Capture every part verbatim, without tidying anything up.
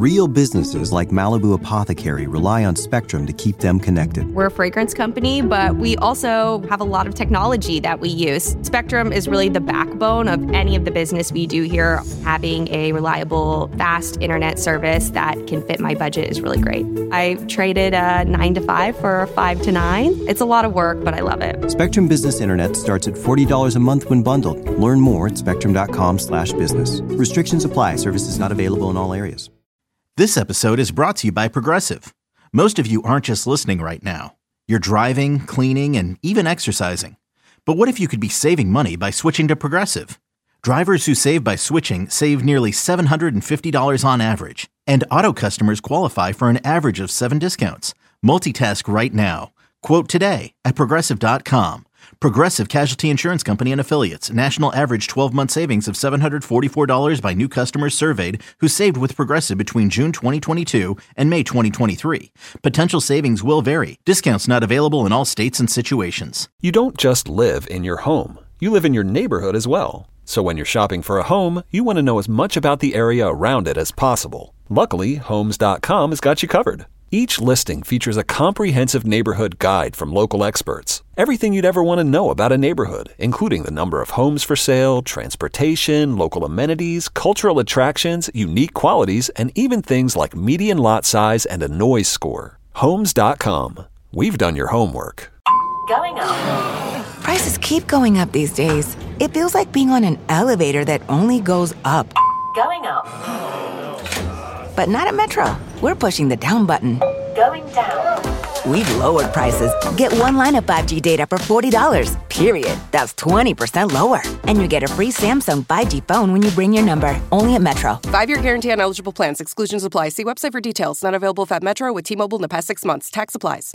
Real businesses like Malibu Apothecary rely on Spectrum to keep them connected. We're a fragrance company, but we also have a lot of technology that we use. Spectrum is really the backbone of any of the business we do here. Having a reliable, fast internet service that can fit my budget is really great. I traded a nine to five for a five to nine. It's a lot of work, but I love it. Spectrum Business Internet starts at forty dollars a month when bundled. Learn more at spectrum.com slash business. Restrictions apply. Services not available in all areas. This episode is brought to you by Progressive. Most of you aren't just listening right now. You're driving, cleaning, and even exercising. But what if you could be saving money by switching to Progressive? Drivers who save by switching save nearly seven hundred fifty dollars on average. And auto customers qualify for an average of seven discounts. Multitask right now. Quote today at Progressive dot com. Progressive Casualty Insurance Company and Affiliates. National average twelve-month savings of seven hundred forty-four dollars by new customers surveyed who saved with Progressive between June twenty twenty-two and May twenty twenty-three. Potential savings will vary. Discounts not available in all states and situations. You don't just live in your home. You live in your neighborhood as well. So when you're shopping for a home, you want to know as much about the area around it as possible. Luckily, Homes dot com has got you covered. Each listing features a comprehensive neighborhood guide from local experts. Everything you'd ever want to know about a neighborhood, including the number of homes for sale, transportation, local amenities, cultural attractions, unique qualities, and even things like median lot size and a noise score. Homes dot com. We've done your homework. Going up. Prices keep going up these days. It feels like being on an elevator that only goes up. Going up. But not at Metro. We're pushing the down button. Going down. We've lowered prices. Get one line of five G data for forty dollars, period. That's twenty percent lower. And you get a free Samsung five G phone when you bring your number. Only at Metro. Five-year guarantee on eligible plans. Exclusions apply. See website for details. Not available if at Metro with T-Mobile in the past six months. Tax applies.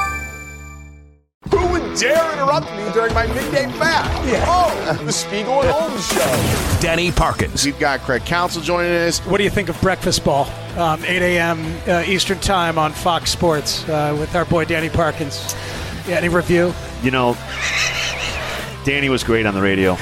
Who would dare interrupt me during my midday bath? Yeah. Oh, the Spiegel and Holmes show. Danny Parkins. We've got Craig Counsell joining us. What do you think of Breakfast Ball? Um, eight a.m. Uh, Eastern Time on Fox Sports uh, with our boy Danny Parkins. Yeah, any review? You know, Danny was great on the radio.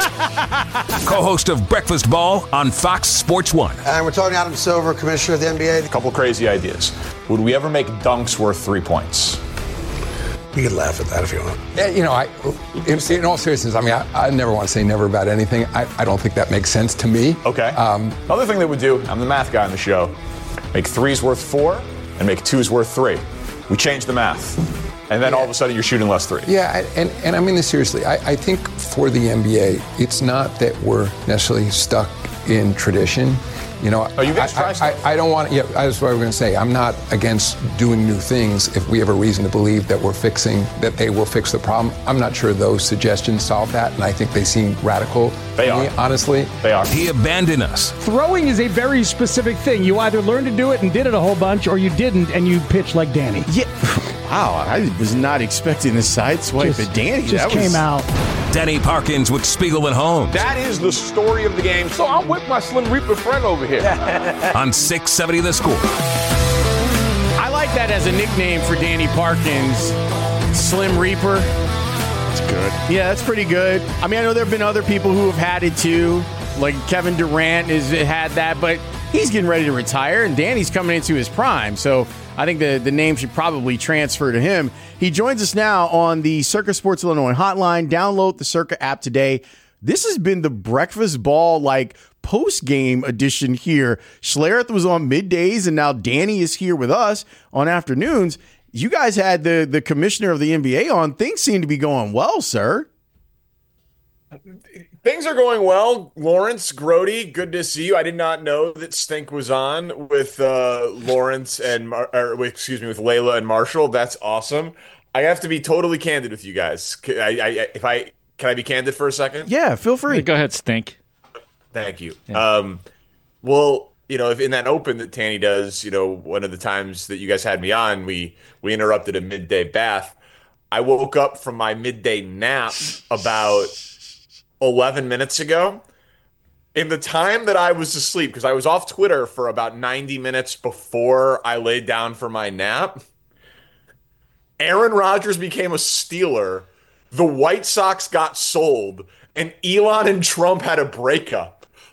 Co-host of Breakfast Ball on Fox Sports one. And we're talking Adam Silver, commissioner of the N B A. A couple crazy ideas. Would we ever make dunks worth three points? You can laugh at that if you want. Yeah, you know, I, in, in all seriousness, I mean, I, I never want to say never about anything. I, I don't think that makes sense to me. Okay. Um, Another thing that we do, I'm the math guy on the show, make threes worth four and make twos worth three. We change the math. And then yeah. all of a sudden you're shooting less threes. Yeah, and, and I mean this seriously. I, I think for the N B A, it's not that we're necessarily stuck in tradition. You know, oh, you guys I, try I, I, I don't want. Yeah, that's what I was going to say. I'm not against doing new things if we have a reason to believe that we're fixing, that they will fix the problem. I'm not sure those suggestions solve that, and I think they seem radical. They to are. me, honestly. They are. He abandoned us. Throwing is a very specific thing. You either learned to do it and did it a whole bunch, or you didn't and you pitched like Danny. Yeah. Wow, I was not expecting the side swipe at Danny. Just that came was... out. Danny Parkins with Spiegel and Holmes. That is the story of the game. So I'm with my Slim Reaper friend over here. On six seventy The Score. I like that as a nickname for Danny Parkins. Slim Reaper. It's good. Yeah, that's pretty good. I mean, I know there have been other people who have had it too. Like Kevin Durant has had that, but he's getting ready to retire, and Danny's coming into his prime. So I think the, the name should probably transfer to him. He joins us now on the Circa Sports Illinois hotline. Download the Circa app today. This has been the Breakfast Ball, like, post-game edition here. Schlereth was on middays, and now Danny is here with us on afternoons. You guys had the, the commissioner of the N B A on. Things seem to be going well, sir. Things are going well. Lawrence, Grody, good to see you. I did not know that Stink was on with uh, Lawrence and, Mar- or, excuse me, with Layla and Marshall. That's awesome. I have to be totally candid with you guys. I, I, if I Can I be candid for a second? Yeah, feel free. Yeah, go ahead, Stink. Thank you. Yeah. Um, well, you know, if in that open that Tanny does, you know, one of the times that you guys had me on, we we interrupted a midday bath. I woke up from my midday nap about eleven minutes ago. In the time that I was asleep, because I was off Twitter for about ninety minutes before I laid down for my nap, Aaron Rodgers became a Steeler, the White Sox got sold, and Elon and Trump had a breakup.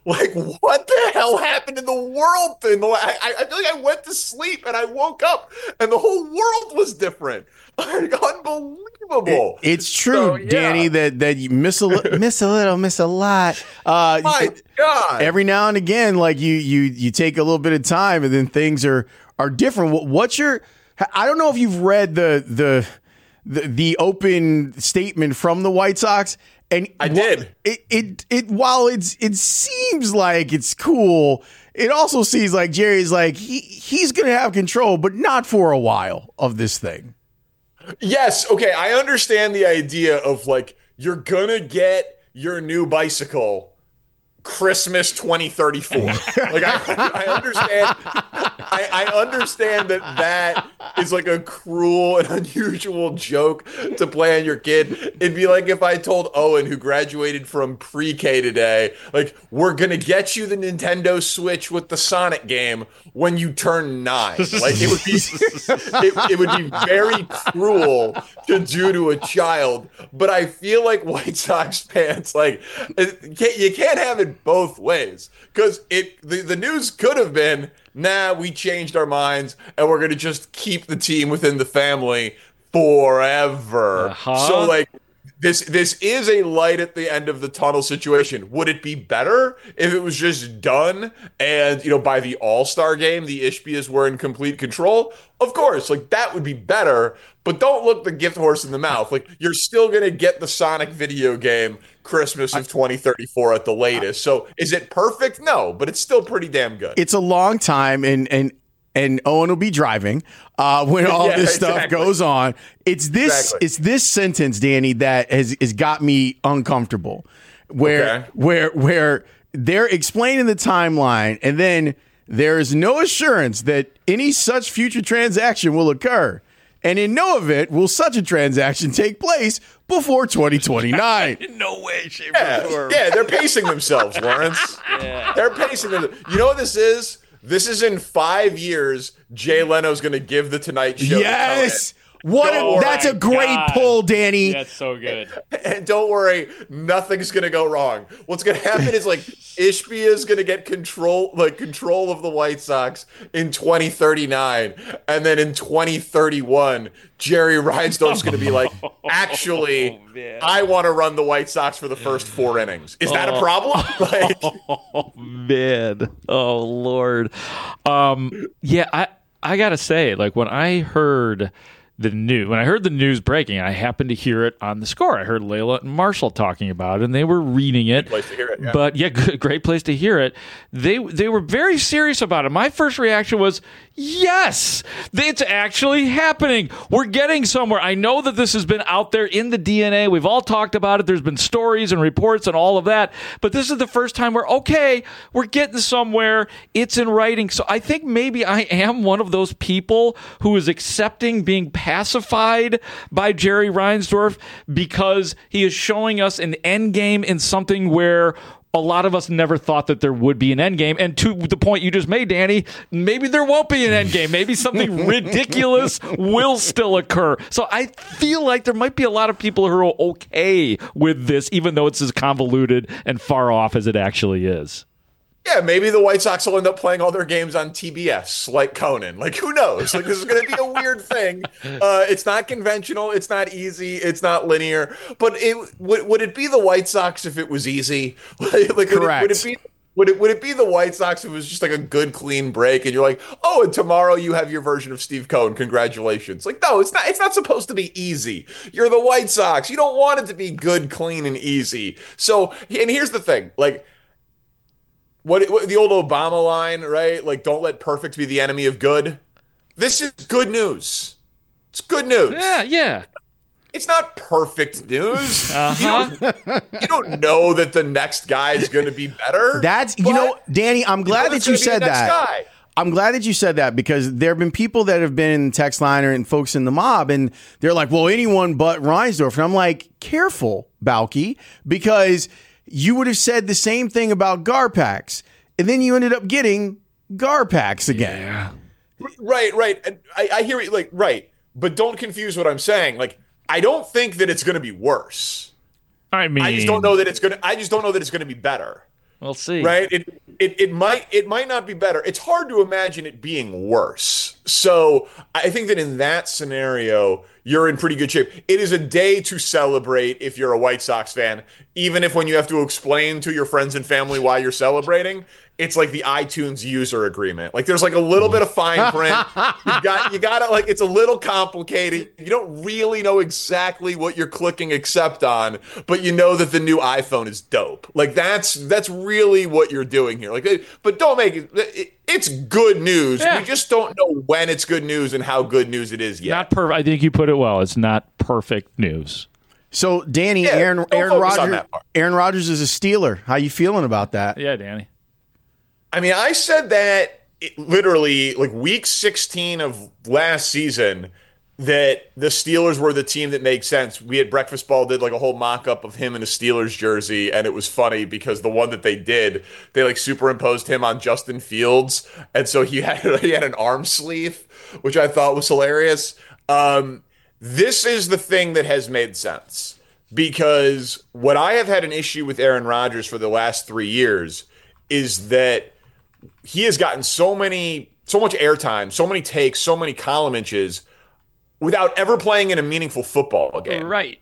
Like, what the hell happened in the world? In the, I, I feel like I went to sleep and I woke up and the whole world was different. Like, unbelievable. It, it's true, so, yeah. Danny, that, that you miss a, li- miss a little, miss a lot. Uh, My God. Every now and again, like you, you, you take a little bit of time and then things are, are different. What, what's your, I don't know if you've read the, the, the, the open statement from the White Sox. And I did. It, it it while it's it seems like it's cool, it also seems like Jerry's like he he's gonna have control, but not for a while of this thing. Yes, okay. I understand the idea of like you're gonna get your new bicycle Christmas twenty thirty-four. Like I, I understand I, I understand that that is like a cruel and unusual joke to play on your kid. It'd be like if I told Owen, who graduated from pre-K today, like, we're gonna get you the Nintendo Switch with the Sonic game when you turn nine. Like it would be it, it would be very cruel to do to a child. But I feel like White Sox fans, like, you can't have it both ways, because it the, the news could have been, nah, we changed our minds and we're gonna just keep the team within the family forever. Uh-huh. So like this this is a light at the end of the tunnel situation. Would it be better if it was just done and, you know, by the All-Star game the Ishbias were in complete control? Of course, like that would be better, but don't look the gift horse in the mouth. Like, you're still going to get the Sonic video game Christmas of twenty thirty-four at the latest. So is it perfect? No, but it's still pretty damn good. It's a long time, and and and Owen will be driving uh, when all Yeah, this stuff exactly. goes on. It's this Exactly. it's this sentence, Danny, that has has got me uncomfortable. Where Okay. where where they're explaining the timeline, and then there is no assurance that any such future transaction will occur. And in no event will such a transaction take place before twenty twenty-nine. No way, shape, Yeah, or form. yeah, they're pacing themselves, Lawrence. Yeah. They're pacing themselves. You know what this is? This is in five years, Jay Leno's going to give the Tonight Show. Yes. What? Don't A, that's a worry. great God. pull, Danny. That's so good. And don't worry, nothing's going to go wrong. What's going to happen is, like, Ishbia is going to get control, like control of the White Sox in twenty thirty-nine, and then in twenty thirty-one, Jerry Reinsdorf's going to be like, actually, man. I want to run the White Sox for the first four innings. Is that a problem? Like, Oh man. Oh Lord. Um yeah, I I got to say, like, when I heard the news, when I heard the news breaking, I happened to hear it on the Score. I heard Layla and Marshall talking about it, and they were reading it. place to hear it, yeah. But yeah, good, great place to hear it. They they were very serious about it. My first reaction was, yes, it's actually happening. We're getting somewhere. I know that this has been out there in the D N A. We've all talked about it. There's been stories and reports and all of that. But this is the first time we're, okay, we're getting somewhere. It's in writing. So I think maybe I am one of those people who is accepting being pacified by Jerry Reinsdorf because he is showing us an end game in something where a lot of us never thought that there would be an end game. And to the point you just made, Danny, maybe there won't be an end game. Maybe something ridiculous will still occur. So I feel like there might be a lot of people who are okay with this, even though it's as convoluted and far off as it actually is. yeah, maybe the White Sox will end up playing all their games on T B S, like Conan. Like, who knows? Like, this is going to be a weird thing. Uh, it's not conventional. It's not easy. It's not linear. But it would, would it be the White Sox if it was easy? Like, would Correct. It, would it be? Would it, would it be the White Sox if it was just like a good, clean break and you're like, oh, and tomorrow you have your version of Steve Cohen. Congratulations. Like, no, it's not, it's not supposed to be easy. You're the White Sox. You don't want it to be good, clean, and easy. So, and here's the thing, like, What, what the old Obama line, right? Like, don't let perfect be the enemy of good. This is good news. It's good news. Yeah, yeah. It's not perfect news. Uh-huh. You don't, you don't know that the next guy is going to be better. That's, you know, Danny, I'm glad that you said that. Guy. I'm glad that you said that because there have been people that have been in the text liner and folks in the mob, and they're like, well, anyone but Reinsdorf. And I'm like, careful, Balky, because you would have said the same thing about Garpax, and then you ended up getting Garpax again. Yeah. Right, right. And I, I hear it, like, right. But don't confuse what I'm saying. Like, I don't think that it's going to be worse. I mean, I just don't know that it's going to, I just don't know that it's going to be better. We'll see. Right? It, it it might it might not be better. It's hard to imagine it being worse. So I think that in that scenario, you're in pretty good shape. It is a day to celebrate if you're a White Sox fan, even if when you have to explain to your friends and family why you're celebrating, it's like the iTunes user agreement. Like there's like a little bit of fine print. You got you got to like it's a little complicated. You don't really know exactly what you're clicking accept on, but you know that the new iPhone is dope. Like that's that's really what you're doing here. Like, but don't make it. it it's good news. Yeah. We just don't know when it's good news and how good news it is yet. Not perfect. I think you put it well. It's not perfect news. So Danny, yeah, Aaron Aaron Rodgers, Aaron Rodgers is a Steeler. How you feeling about that? Yeah, Danny. I mean, I said that it, literally like week sixteen of last season that the Steelers were the team that made sense. We at Breakfast Ball did like a whole mock-up of him in a Steelers jersey, and it was funny because the one that they did, they like superimposed him on Justin Fields, and so he had he had an arm sleeve, which I thought was hilarious. Um, this is the thing that has made sense because what I have had an issue with Aaron Rodgers for the last three years is that he has gotten so many, so much airtime, so many takes, so many column inches without ever playing in a meaningful football game. Right.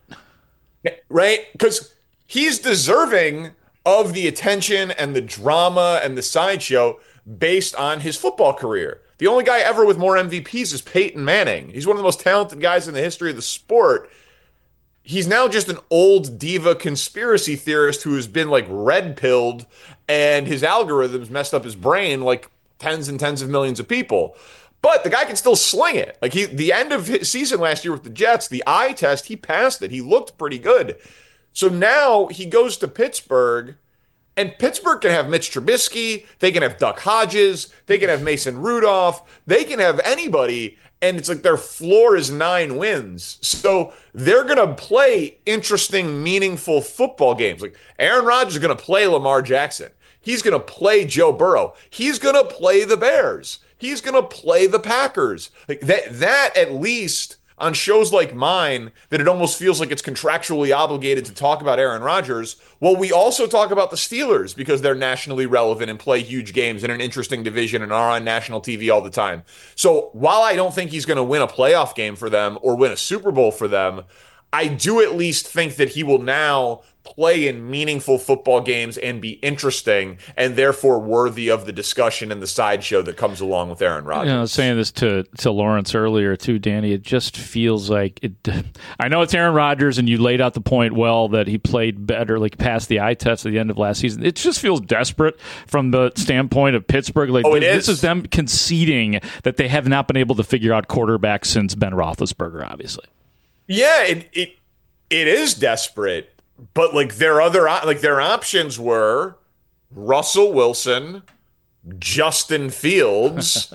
Right? Because he's deserving of the attention and the drama and the sideshow based on his football career. The only guy ever with more M V Ps is Peyton Manning. He's one of the most talented guys in the history of the sport. He's now just an old diva conspiracy theorist who has been like red-pilled and his algorithms messed up his brain like tens and tens of millions of people. But the guy can still sling it. Like he, the end of his season last year with the Jets, the eye test, he passed it. He looked pretty good. So now he goes to Pittsburgh, and Pittsburgh can have Mitch Trubisky. They can have Duck Hodges. They can have Mason Rudolph. They can have anybody. And it's like their floor is nine wins. So they're going to play interesting, meaningful football games. Like Aaron Rodgers is going to play Lamar Jackson. He's going to play Joe Burrow. He's going to play the Bears. He's going to play the Packers. Like that, that at least on shows like mine, that it almost feels like it's contractually obligated to talk about Aaron Rodgers. Well, we also talk about the Steelers because they're nationally relevant and play huge games in an interesting division and are on national T V all the time. So while I don't think he's going to win a playoff game for them or win a Super Bowl for them, I do at least think that he will now play in meaningful football games and be interesting and therefore worthy of the discussion and the sideshow that comes along with Aaron Rodgers. You know, I was saying this to, to Lawrence earlier too, Danny. It just feels like it. I know it's Aaron Rodgers, and you laid out the point well that he played better, like passed the eye test at the end of last season. It just feels desperate from the standpoint of Pittsburgh. Like oh, it this is. is them conceding that they have not been able to figure out quarterbacks since Ben Roethlisberger, obviously. Yeah, it it it is desperate. But like their other like their options were Russell Wilson, Justin Fields,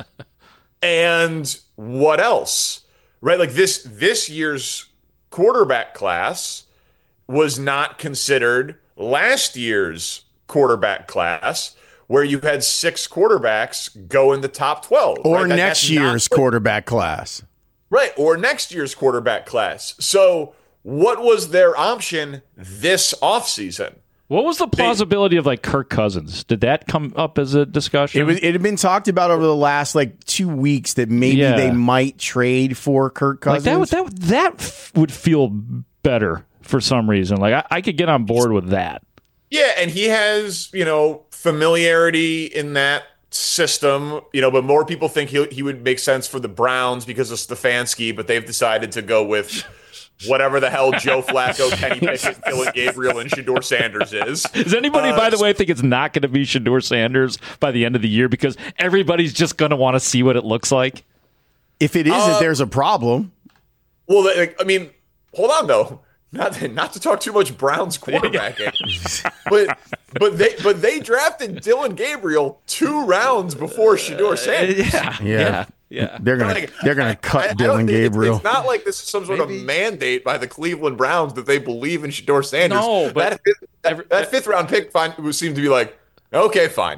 and what else? Right? Like this this year's quarterback class was not considered last year's quarterback class, where you had six quarterbacks go in the top twelve. Or right? next That's year's not, quarterback class. Right, or next year's quarterback class. So what was their option this offseason? What was the plausibility they, of like Kirk Cousins? Did that come up as a discussion? It was. It had been talked about over the last like two weeks that maybe yeah. they might trade for Kirk Cousins. Like that would that that would feel better for some reason. Like I, I could get on board with that. Yeah, and he has you know familiarity in that system, you know, but more people think he he would make sense for the Browns because of Stefanski, but they've decided to go with whatever the hell Joe Flacco, Kenny Pickett, Dylan Gabriel, and Shedeur Sanders is. Does anybody, uh, by the way, think it's not going to be Shedeur Sanders by the end of the year because everybody's just going to want to see what it looks like? If it isn't, uh, there's a problem. Well, like, I mean, hold on though. Not not to talk too much Browns quarterbacking, but but they but they drafted Dylan Gabriel two rounds before Shedeur Sanders. Uh, yeah, yeah, yeah, yeah. They're gonna like, they're gonna cut I, Dylan I Gabriel. It's, it's not like this is some sort Maybe. of mandate by the Cleveland Browns that they believe in Shedeur Sanders. No, but that fifth, that, that fifth round pick find, would seem to be like, okay, fine.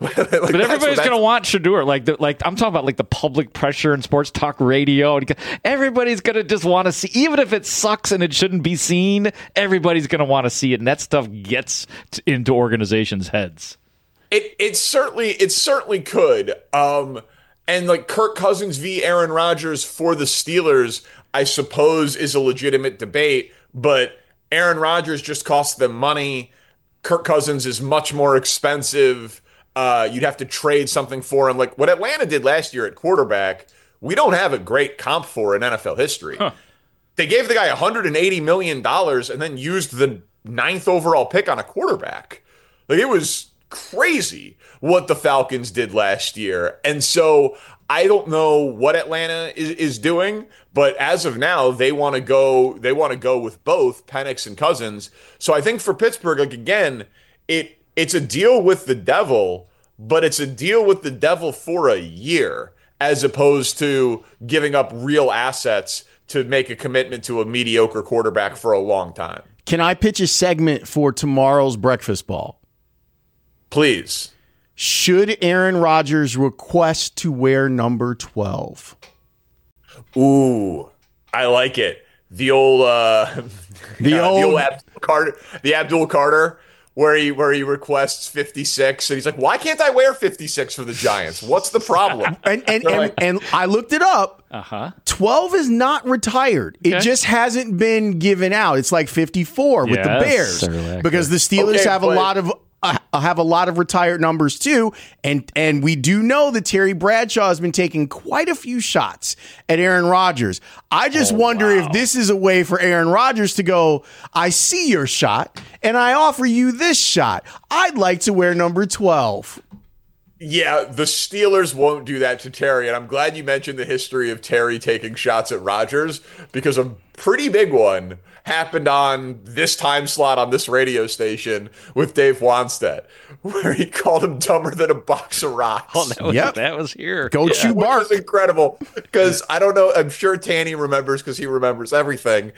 like, but everybody's going to want Shedeur. Like, the, like I'm talking about like the public pressure in sports talk radio. Everybody's going to just want to see, even if it sucks and it shouldn't be seen, everybody's going to want to see it. And that stuff gets t- into organizations' heads. It it certainly it certainly could. Um, and like Kirk Cousins v. Aaron Rodgers for the Steelers, I suppose, is a legitimate debate. But Aaron Rodgers just costs them money. Kirk Cousins is much more expensive. Uh, you'd have to trade something for him. Like what Atlanta did last year at quarterback, we don't have a great comp for in N F L history. Huh. They gave the guy one hundred eighty million dollars and then used the ninth overall pick on a quarterback. Like it was crazy what the Falcons did last year. And so I don't know what Atlanta is, is doing, but as of now, they want to go, they want to go with both Penix and Cousins. So I think for Pittsburgh, like again, it it's a deal with the devil, but it's a deal with the devil for a year, as opposed to giving up real assets to make a commitment to a mediocre quarterback for a long time. Can I pitch a segment for tomorrow's Breakfast Ball? Please. Should Aaron Rodgers request to wear number twelve? Ooh, I like it. The old, uh, the, uh, old... the old Abdul Carter, the Abdul Carter, where he where he requests fifty-six, and he's like, "Why can't I wear fifty-six for the Giants? What's the problem?" and and, and, like, and I looked it up. Uh-huh. twelve is not retired. Okay. It just hasn't been given out. It's like fifty-four yes, with the Bears because the Steelers okay, have but- a lot of. I have a lot of retired numbers too, and and we do know that Terry Bradshaw has been taking quite a few shots at Aaron Rodgers. I just oh, wonder wow. if this is a way for Aaron Rodgers to go, I see your shot, and I offer you this shot. I'd like to wear number twelve. Yeah, the Steelers won't do that to Terry, and I'm glad you mentioned the history of Terry taking shots at Rodgers, because a pretty big one happened on this time slot on this radio station with Dave Wanstead, where he called him dumber than a box of rocks. Oh, that was, yep. that was here. Go yeah. Chew Bark. Which is incredible, because I don't know, I'm sure Tanny remembers because he remembers everything.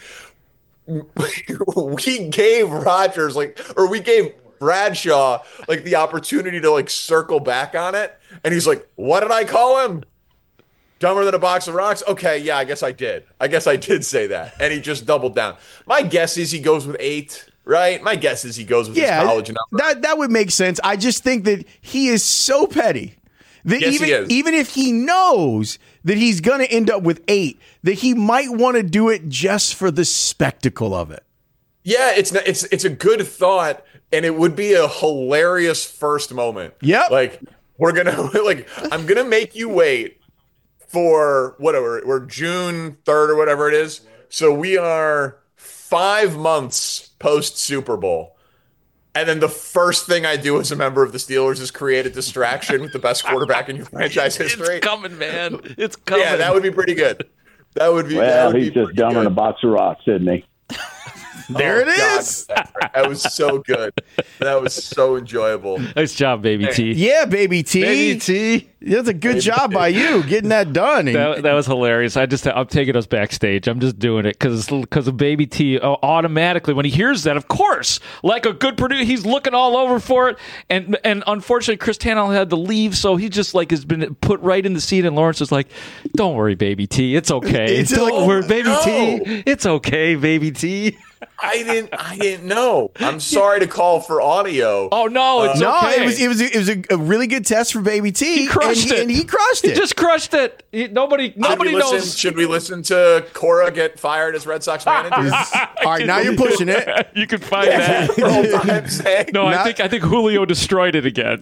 We gave Rodgers, like, or we gave Bradshaw, like, the opportunity to, like, circle back on it. And he's like, what did I call him? Dumber than a box of rocks? Okay, yeah, I guess I did. I guess I did say that. And he just doubled down. My guess is he goes with eight, right? My guess is he goes with yeah, his college number. That, that would make sense. I just think that he is so petty that yes, even, he is. even if he knows that he's going to end up with eight, that he might want to do it just for the spectacle of it. Yeah, it's not, it's it's a good thought, and it would be a hilarious first moment. Yep. Like, we're going to, like, I'm going to make you wait for whatever, we're June third or whatever it is. So we are five months post Super Bowl. And then the first thing I do as a member of the Steelers is create a distraction with the best quarterback in your franchise history. It's coming, man. It's coming. Yeah, that would be pretty good. That would be. Well, that would he's be just dumber than a box of rocks, isn't he? There oh, it is. God, that was so good. That was so enjoyable. Nice job, baby T. Yeah, baby T. Baby T. That's a good baby job T. by you getting that done. That, that was hilarious. I just, I'm taking us backstage. I'm just doing it because because of baby T. Automatically, when he hears that, of course, like a good producer, he's looking all over for it. And and unfortunately, Chris Tannehill had to leave, so he just like has been put right in the seat. And Lawrence is like, "Don't worry, baby T. It's okay. It's Don't like, worry, baby no. T. It's okay, baby T." I didn't. I didn't know. I'm sorry to call for audio. Oh no, it's uh, okay. No, it was it was it was a, a really good test for Baby T. He crushed and, it, and he crushed it. He just crushed it. He, nobody, nobody should listen, knows. Should we listen to Cora get fired as Red Sox manager? All right, now you're pushing it. You can find that. No, I think I think Julio destroyed it again.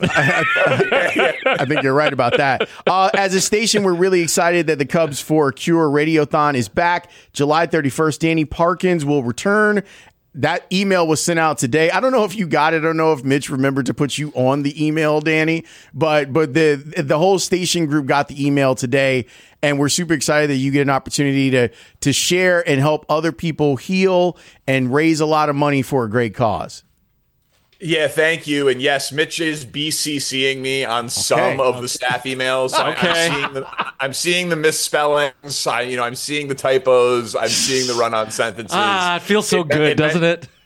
I think you're right about that. Uh, as a station, we're really excited that the Cubs for Cure Radiothon is back. July thirty-first, Danny Parkins will return. That email was sent out today. I don't know if you got it. I don't know if Mitch remembered to put you on the email, Danny, but but the the whole station group got the email today, and we're super excited that you get an opportunity to to share and help other people heal and raise a lot of money for a great cause. Yeah, thank you. And yes, Mitch is BCCing me on some Okay. of the staff emails. So Okay. I'm, seeing the, I'm seeing the misspellings. I, you know, I'm seeing the typos. I'm seeing the run-on sentences. Ah, it feels so It- good, it- doesn't it?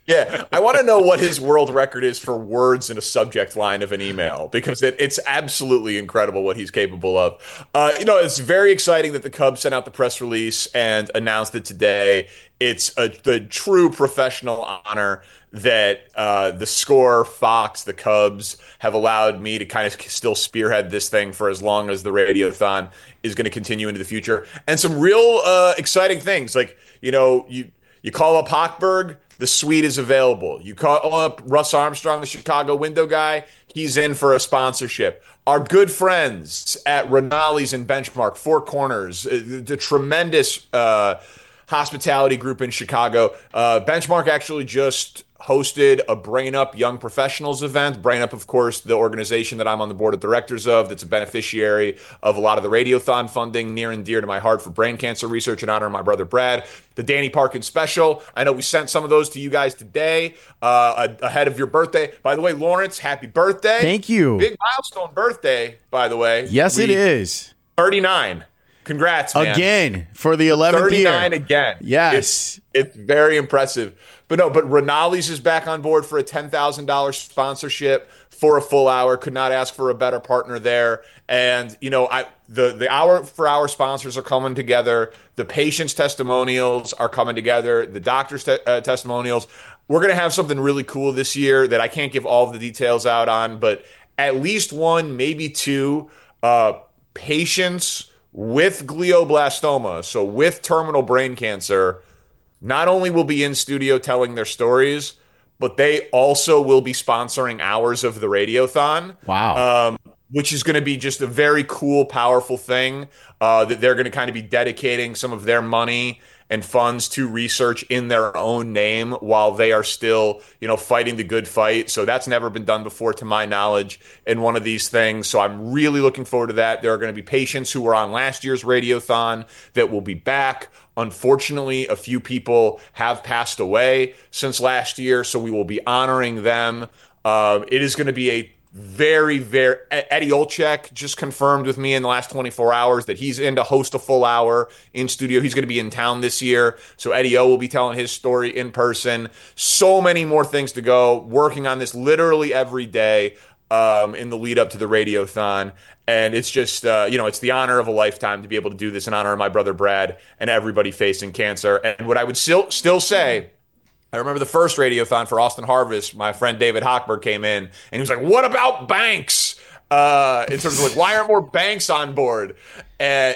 Yeah, I want to know what his world record is for words in a subject line of an email, because it, it's absolutely incredible what he's capable of. Uh, you know, it's very exciting that the Cubs sent out the press release and announced it today. It's a, the true professional honor that uh, the Score, Fox, the Cubs have allowed me to kind of still spearhead this thing for as long as the Radiothon is going to continue into the future. And some real uh, exciting things, like, you know, you you call up Hochberg, the suite is available. You call up Russ Armstrong, the Chicago window guy, he's in for a sponsorship. Our good friends at Rinaldi's and Benchmark, Four Corners, the, the tremendous uh, hospitality group in Chicago. Uh, Benchmark actually just hosted a Brain Up Young Professionals event. Brain Up, of course, the organization that I'm on the board of directors of, that's a beneficiary of a lot of the Radiothon funding, near and dear to my heart, for brain cancer research in honor of my brother Brad. The Danny Parkins special. I know we sent some of those to you guys today uh, ahead of your birthday. By the way, Lawrence, happy birthday. Thank you. Big milestone birthday, by the way. Yes, we, it is. thirty-nine. Congrats, man. Again, for the eleventh year. thirty-nine again. Yes. It's, it's very impressive. But no, but Rinaldi's is back on board for a ten thousand dollars sponsorship for a full hour. Could not ask for a better partner there. And, you know, I the, the hour for hour sponsors are coming together. The patients' testimonials are coming together. The doctors' te- uh, testimonials. We're going to have something really cool this year that I can't give all of the details out on, but at least one, maybe two uh, patients with glioblastoma, so with terminal brain cancer, not only will be in studio telling their stories, but they also will be sponsoring hours of the Radiothon. Wow. Um, which is going to be just a very cool, powerful thing uh, that they're going to kind of be dedicating some of their money and funds to research in their own name while they are still, you know, fighting the good fight. So that's never been done before, to my knowledge, in one of these things. So I'm really looking forward to that. There are going to be patients who were on last year's Radiothon that will be back. Unfortunately, a few people have passed away since last year, so we will be honoring them. Uh, it is going to be a very, very... Eddie Olczyk just confirmed with me in the last twenty-four hours that he's in to host a full hour in studio. He's going to be in town this year, so Eddie O will be telling his story in person. So many more things to go. Working on this literally every day um, in the lead up to the Radiothon. And it's just, uh, you know, it's the honor of a lifetime to be able to do this in honor of my brother Brad and everybody facing cancer. And what I would still still say... I remember the first Radiothon for Austin Harvest. My friend David Hochberg came in, and he was like, what about banks? Uh, in terms of like, why aren't more banks on board? And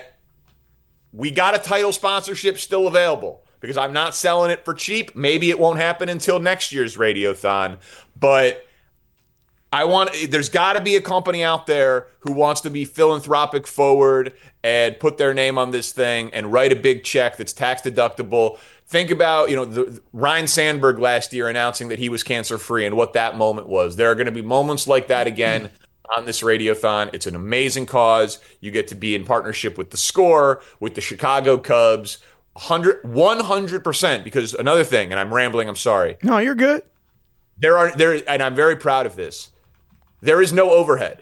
we got a title sponsorship still available because I'm not selling it for cheap. Maybe it won't happen until next year's Radiothon. But I want, there's got to be a company out there who wants to be philanthropic forward and put their name on this thing and write a big check that's tax deductible. Think about, you know, the, Ryan Sandberg last year announcing that he was cancer-free and what that moment was. There are going to be moments like that again on this Radiothon. It's an amazing cause. You get to be in partnership with the Score, with the Chicago Cubs, one hundred percent. Because another thing, and I'm rambling, I'm sorry. No, you're good. There are there, and I'm very proud of this. There is no overhead.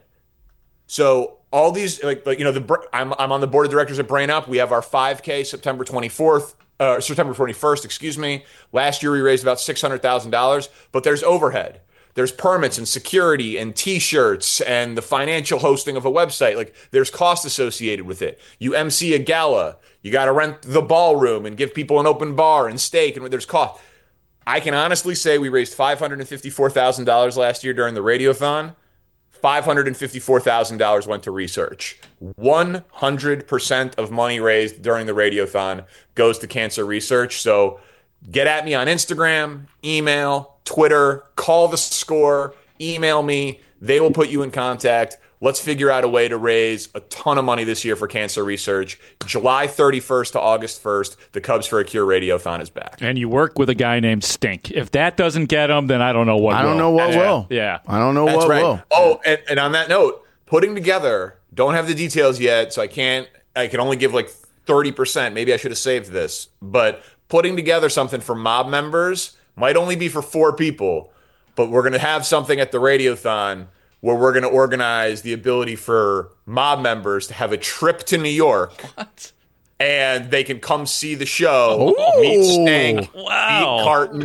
So all these, like, like you know, the I'm I'm on the board of directors at Brain Up. We have our five K September twenty-fourth. Uh, September twenty-first, excuse me. Last year we raised about six hundred thousand dollars, but there's overhead. There's permits and security and T-shirts and the financial hosting of a website. Like, there's cost associated with it. You M C a gala. You got to rent the ballroom and give people an open bar and steak, and there's cost. I can honestly say we raised five hundred fifty-four thousand dollars last year during the Radiothon. five hundred fifty-four thousand dollars went to research. one hundred percent of money raised during the Radiothon goes to cancer research. So get at me on Instagram, email, Twitter, call the Score, email me. They will put you in contact. Let's figure out a way to raise a ton of money this year for cancer research. July thirty-first to August first, the Cubs for a Cure Radiothon is back. And you work with a guy named Stink. If that doesn't get him, then I don't know what I will. don't know what yeah. will. Yeah. I don't know That's what right. will. Oh, and, and on that note, putting together, don't have the details yet, so I can't, I can only give like thirty percent. Maybe I should have saved this. But putting together something for mob members might only be for four people, but we're going to have something at the Radiothon where we're going to organize the ability for mob members to have a trip to New York. What? And they can come see the show, Ooh. meet Stank, Wow. meet Carton,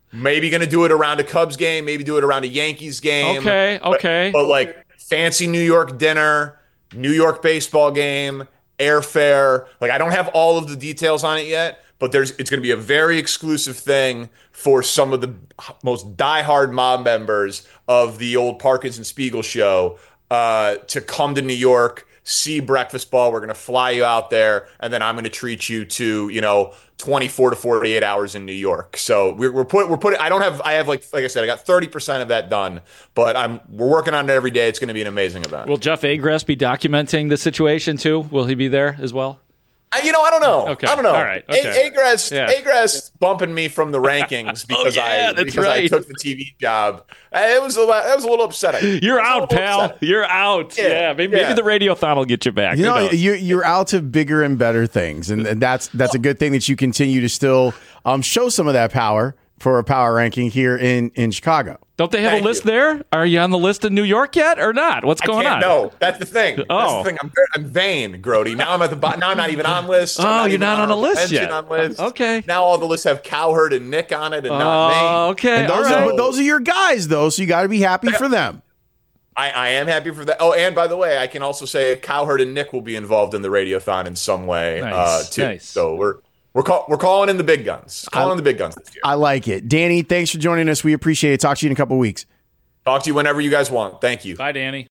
Maybe going to do it around a Cubs game. Maybe do it around a Yankees game. Okay, okay. But, but like fancy New York dinner, New York baseball game, airfare. Like I don't have all of the details on it yet, but there's it's going to be a very exclusive thing for some of the most diehard mob members of the old Parkins and Spiegel show uh, to come to New York, see Breakfast Ball. We're going to fly you out there, and then I'm going to treat you to, you know, twenty-four to forty-eight hours in New York. So we're we're put we're putting. I don't have. I have like like I said, I got thirty percent of that done, but I'm we're working on it every day. It's going to be an amazing event. Will Jeff Agrest be documenting the situation too? Will he be there as well? I, you know, I don't know. Okay. I don't know. All right. Okay. A- Agrest, Yeah. Agrest bumping me from the rankings because Oh, yeah, I that's because right. I took the T V job. Uh, It was a, that was a little upsetting. You're It was a out, little pal. upsetting. You're out. Yeah, Yeah, maybe, yeah. maybe the radiothon will get you back. You Who know, knows? you're, you're out to bigger and better things, and, and that's that's a good thing that you continue to still um, show some of that power for a power ranking here in, in Chicago. Don't they have Thank a list you. there? Are you on the list in New York yet or not? What's I going can't, on? No, that's the thing. That's Oh. the thing. I'm, very- I'm vain, Grody. Now I'm at the bottom. Now I'm not even on lists. I'm Oh, you're even not on a our list mention yet. On lists. Okay. Now all the lists have Cowherd and Nick on it, and not me. Oh, okay. And those all right. are those are your guys, though, so you got to be happy for them. I, I am happy for that. Oh, and by the way, I can also say Cowherd and Nick will be involved in the radiothon in some way Nice, uh, too. nice. So we're we're call, we're calling in the big guns. Calling in the big guns this year. I like it. Danny, thanks for joining us. We appreciate it. Talk to you in a couple of weeks. Talk to you whenever you guys want. Thank you. Bye, Danny.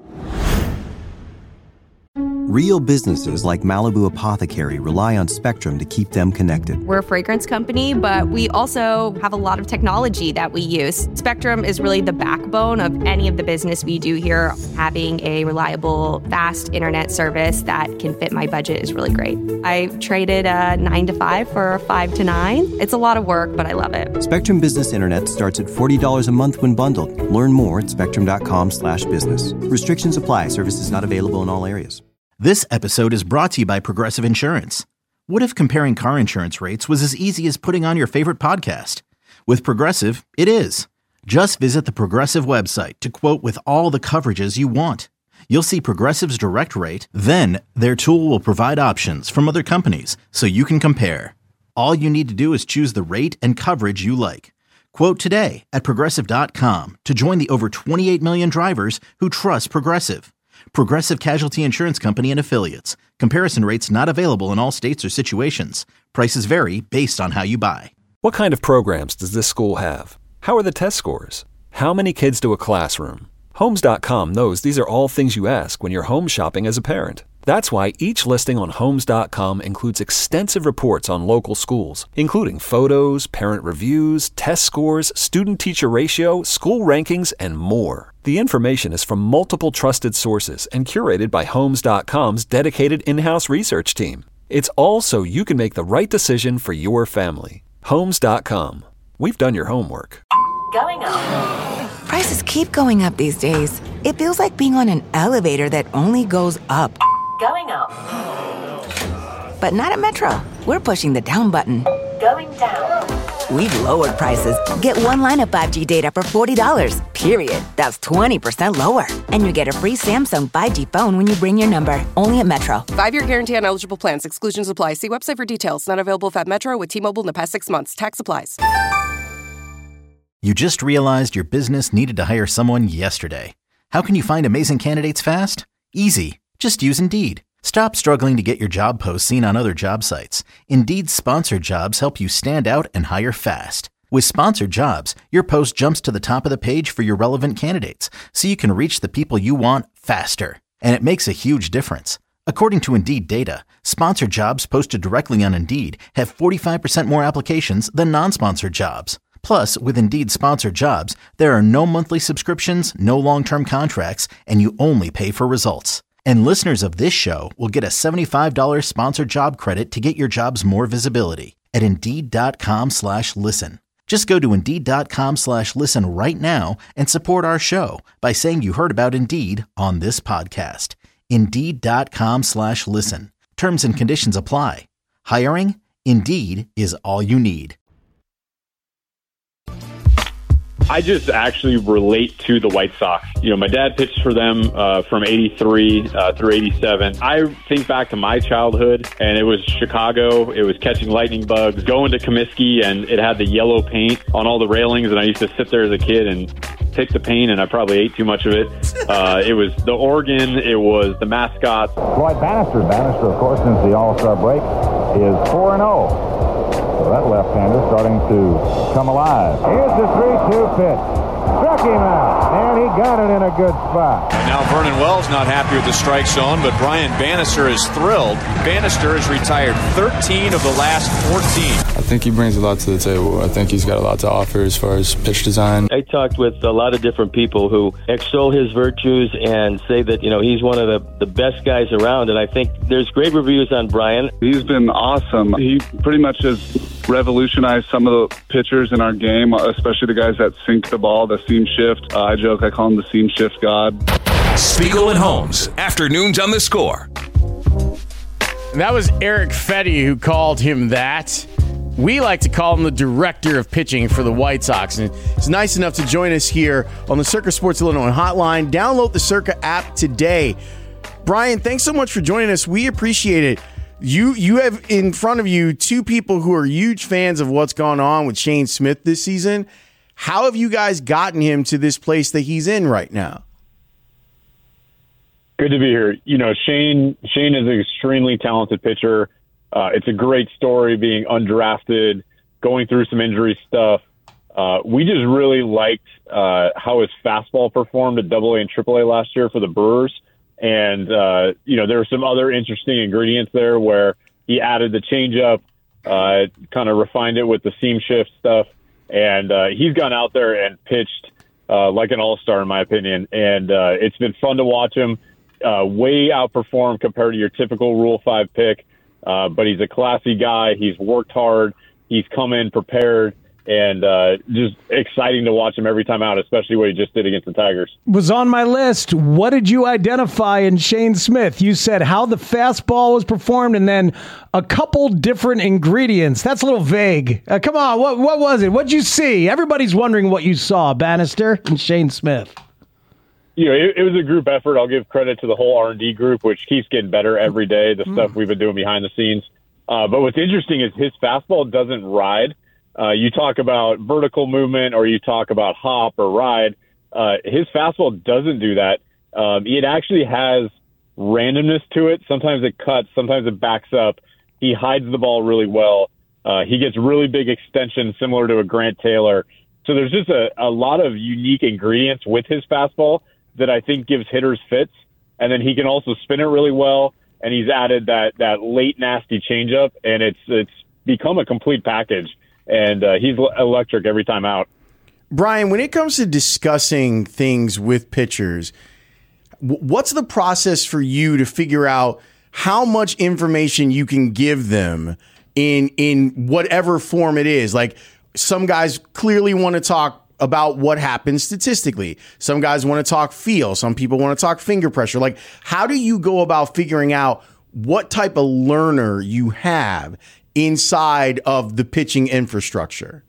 Real businesses like Malibu Apothecary rely on Spectrum to keep them connected. We're a fragrance company, but we also have a lot of technology that we use. Spectrum is really the backbone of any of the business we do here. Having a reliable, fast internet service that can fit my budget is really great. I traded a nine to five for a five to nine. It's a lot of work, but I love it. Spectrum Business Internet starts at forty dollars a month when bundled. Learn more at spectrum.com slash business. Restrictions apply. Services not available in all areas. This episode is brought to you by Progressive Insurance. What if comparing car insurance rates was as easy as putting on your favorite podcast? With Progressive, it is. Just visit the Progressive website to quote with all the coverages you want. You'll see Progressive's direct rate, then their tool will provide options from other companies so you can compare. All you need to do is choose the rate and coverage you like. Quote today at progressive dot com to join the over twenty-eight million drivers who trust Progressive. Progressive Casualty Insurance Company and Affiliates. Comparison rates not available in all states or situations. Prices vary based on how you buy. What kind of programs does this school have? How are the test scores? How many kids do a classroom? Homes dot com knows these are all things you ask when you're home shopping as a parent. That's why each listing on Homes dot com includes extensive reports on local schools, including photos, parent reviews, test scores, student-teacher ratio, school rankings, and more. The information is from multiple trusted sources and curated by Homes dot com's dedicated in-house research team. It's all so you can make the right decision for your family. Homes dot com. We've done your homework. Going up. Prices keep going up these days. It feels like being on an elevator that only goes up. Going up. But not at Metro. We're pushing the down button. Going down. We've lowered prices. Get one line of five G data for forty dollars, period. That's twenty percent lower. And you get a free Samsung five G phone when you bring your number. Only at Metro. Five-year guarantee on eligible plans. Exclusions apply. See website for details. Not available if at Metro with T-Mobile in the past six months. Tax applies. You just realized your business needed to hire someone yesterday. How can you find amazing candidates fast? Easy. Just use Indeed. Stop struggling to get your job posts seen on other job sites. Indeed's sponsored jobs help you stand out and hire fast. With sponsored jobs, your post jumps to the top of the page for your relevant candidates, so you can reach the people you want faster. And it makes a huge difference. According to Indeed data, sponsored jobs posted directly on Indeed have forty-five percent more applications than non-sponsored jobs. Plus, with Indeed sponsored jobs, there are no monthly subscriptions, no long-term contracts, and you only pay for results. And listeners of this show will get a seventy-five dollars sponsored job credit to get your jobs more visibility at Indeed.com slash listen. Just go to Indeed.com slash listen right now and support our show by saying you heard about Indeed on this podcast. Indeed.com slash listen. Terms and conditions apply. Hiring? Indeed is all you need. I just actually relate to the White Sox. You know, my dad pitched for them uh, from eighty-three uh, through eighty-seven. I think back to my childhood, and it was Chicago. It was catching lightning bugs, going to Comiskey, and it had the yellow paint on all the railings, and I used to sit there as a kid and pick the paint, and I probably ate too much of it. Uh, it was the organ. It was the mascots. Floyd Bannister. Bannister, of course, since the All-Star break, is four and oh. So that left-hander starting to come alive. Here's the three two pitch. Struck him out, and he got it in a good spot. And now Vernon Wells not happy with the strike zone, but Brian Bannister is thrilled. Bannister has retired thirteen of the last fourteen. I think he brings a lot to the table. I think he's got a lot to offer as far as pitch design. I talked with a lot of different people who extol his virtues and say that, you know, he's one of the, the best guys around, and I think there's great reviews on Brian. He's been awesome. He pretty much has revolutionized some of the pitchers in our game, especially the guys that sink the ball, the seam shift. Uh, I joke, I call him the seam shift god. Spiegel and Holmes, afternoons on The Score. That was Eric Fetty who called him that. We like to call him the director of pitching for the White Sox. And he's nice enough to join us here on the Circa Sports Illinois hotline. Download the Circa app today. Brian, thanks so much for joining us. We appreciate it. You you have in front of you two people who are huge fans of what's gone on with Shane Smith this season. How have you guys gotten him to this place that he's in right now? Good to be here. You know, Shane Shane is an extremely talented pitcher. Uh, it's a great story being undrafted, going through some injury stuff. Uh, we just really liked uh, how his fastball performed at Double A and Triple A last year for the Brewers. And, uh, you know, there were some other interesting ingredients there where he added the changeup, uh, kind of refined it with the seam shift stuff. And uh, he's gone out there and pitched uh, like an all-star, in my opinion. And uh, it's been fun to watch him uh, way outperform compared to your typical Rule five pick. Uh, but he's a classy guy. He's worked hard. He's come in prepared. And uh, just exciting to watch him every time out, especially what he just did against the Tigers. Was on my list. What did you identify in Shane Smith? You said how the fastball was performed and then a couple different ingredients. That's a little vague. Uh, come on, what what was it? What'd you see? Everybody's wondering what you saw, Bannister and Shane Smith. You know, it, it was a group effort. I'll give credit to the whole R and D group, which keeps getting better every day, the mm. stuff we've been doing behind the scenes. Uh, but what's interesting is his fastball doesn't ride. Uh, you talk about vertical movement or you talk about hop or ride. Uh, his fastball doesn't do that. Um, it actually has randomness to it. Sometimes it cuts, sometimes it backs up. He hides the ball really well. Uh, he gets really big extensions similar to a Grant Taylor. So there's just a, a lot of unique ingredients with his fastball that I think gives hitters fits. And then he can also spin it really well. And he's added that, that late nasty changeup, and it's it's become a complete package. And uh, he's electric every time out. Brian, when it comes to discussing things with pitchers, what's the process for you to figure out how much information you can give them in in whatever form it is? Like, some guys clearly want to talk about what happens statistically. Some guys want to talk feel. Some people want to talk finger pressure. Like, how do you go about figuring out what type of learner you have inside of the pitching infrastructure?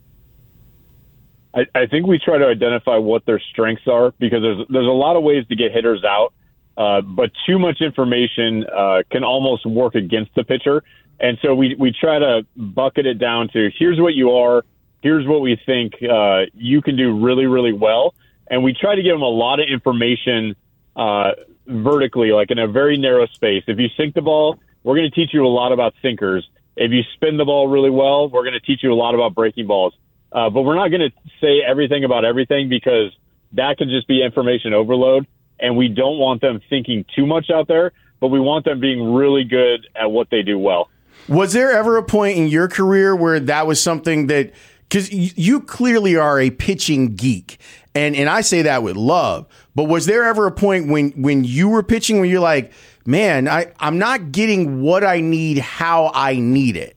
I, I think we try to identify what their strengths are, because there's there's a lot of ways to get hitters out, uh, but too much information uh, can almost work against the pitcher. And so we, we try to bucket it down to, here's what you are, here's what we think uh, you can do really, really well. And we try to give them a lot of information uh, vertically, like in a very narrow space. If you sink the ball, we're going to teach you a lot about sinkers. If you spin the ball really well, we're going to teach you a lot about breaking balls. Uh, but we're not going to say everything about everything, because that can just be information overload. And we don't want them thinking too much out there, but we want them being really good at what they do well. Was there ever a point in your career where that was something that, because you clearly are a pitching geek, and, and I say that with love, but was there ever a point when, when you were pitching where you're like, man, I, I'm not getting what I need, how I need it?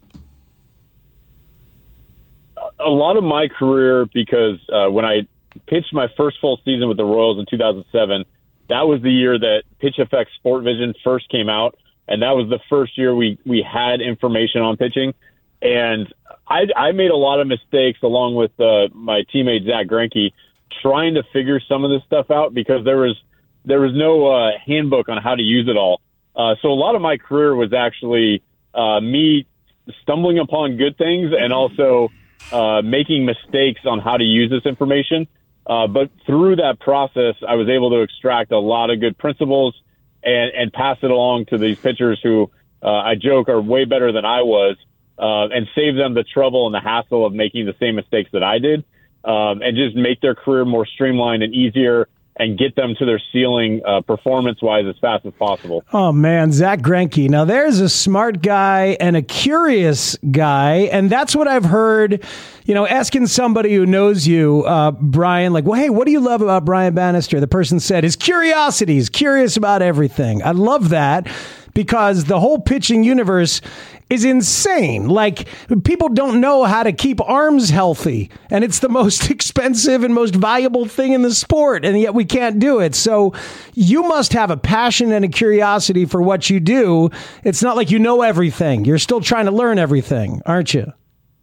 A lot of my career, because uh, when I pitched my first full season with the Royals in two thousand seven, that was the year that PitchFX Sport Vision first came out, and that was the first year we, we had information on pitching. And I, I made a lot of mistakes along with uh, my teammate Zach Greinke trying to figure some of this stuff out because there was there was no uh, handbook on how to use it all. Uh, so a lot of my career was actually uh, me stumbling upon good things and also uh, making mistakes on how to use this information. Uh, but through that process, I was able to extract a lot of good principles and, and pass it along to these pitchers who uh, I joke are way better than I was, uh, and save them the trouble and the hassle of making the same mistakes that I did, um, and just make their career more streamlined and easier and get them to their ceiling uh, performance-wise as fast as possible. Oh, man, Zach Greinke. Now, there's a smart guy and a curious guy, and that's what I've heard, you know, asking somebody who knows you, uh, Brian, like, well, hey, what do you love about Brian Bannister? The person said his curiosity. He's curious about everything. I love that because the whole pitching universe is insane. Like, people don't know how to keep arms healthy, and it's the most expensive and most valuable thing in the sport, and yet we can't do it. So you must have a passion and a curiosity for what you do. It's not like you know everything. You're still trying to learn everything, aren't you?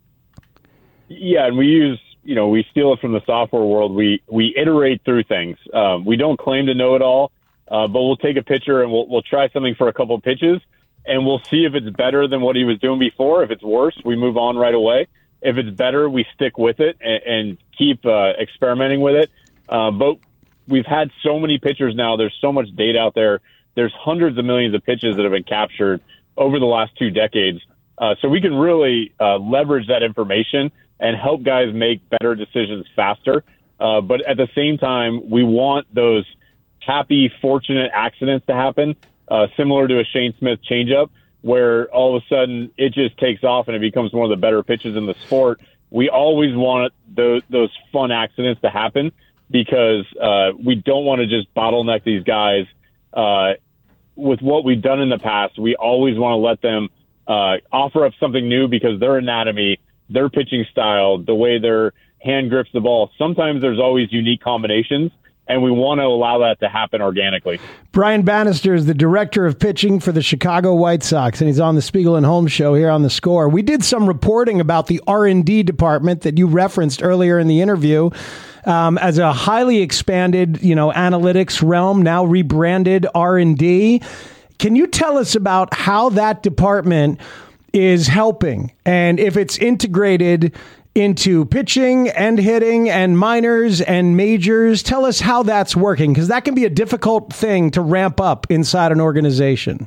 Yeah, and we use, you know, we steal it from the software world. We we iterate through things. Um, we don't claim to know it all, uh, but we'll take a pitcher and we'll we'll try something for a couple of pitches, and we'll see if it's better than what he was doing before. If it's worse, we move on right away. If it's better, we stick with it and, and keep uh, experimenting with it. Uh, but we've had so many pitchers now. There's so much data out there. There's hundreds of millions of pitches that have been captured over the last two decades. Uh, so we can really uh, leverage that information and help guys make better decisions faster. Uh, but at the same time, we want those happy, fortunate accidents to happen. Uh, similar to a Shane Smith changeup, where all of a sudden it just takes off and it becomes one of the better pitches in the sport. We always want those, those fun accidents to happen because uh, we don't want to just bottleneck these guys. Uh, with what we've done in the past, we always want to let them uh, offer up something new because their anatomy, their pitching style, the way their hand grips the ball, sometimes there's always unique combinations. And we want to allow that to happen organically. Brian Bannister is the director of pitching for the Chicago White Sox, and he's on the Spiegel and Holmes show here on The Score. We did some reporting about the R and D department that you referenced earlier in the interview um, as a highly expanded, you know, analytics realm, now rebranded R and D. Can you tell us about how that department is helping and if it's integrated into pitching and hitting and minors and majors? Tell us how that's working, because that can be a difficult thing to ramp up inside an organization.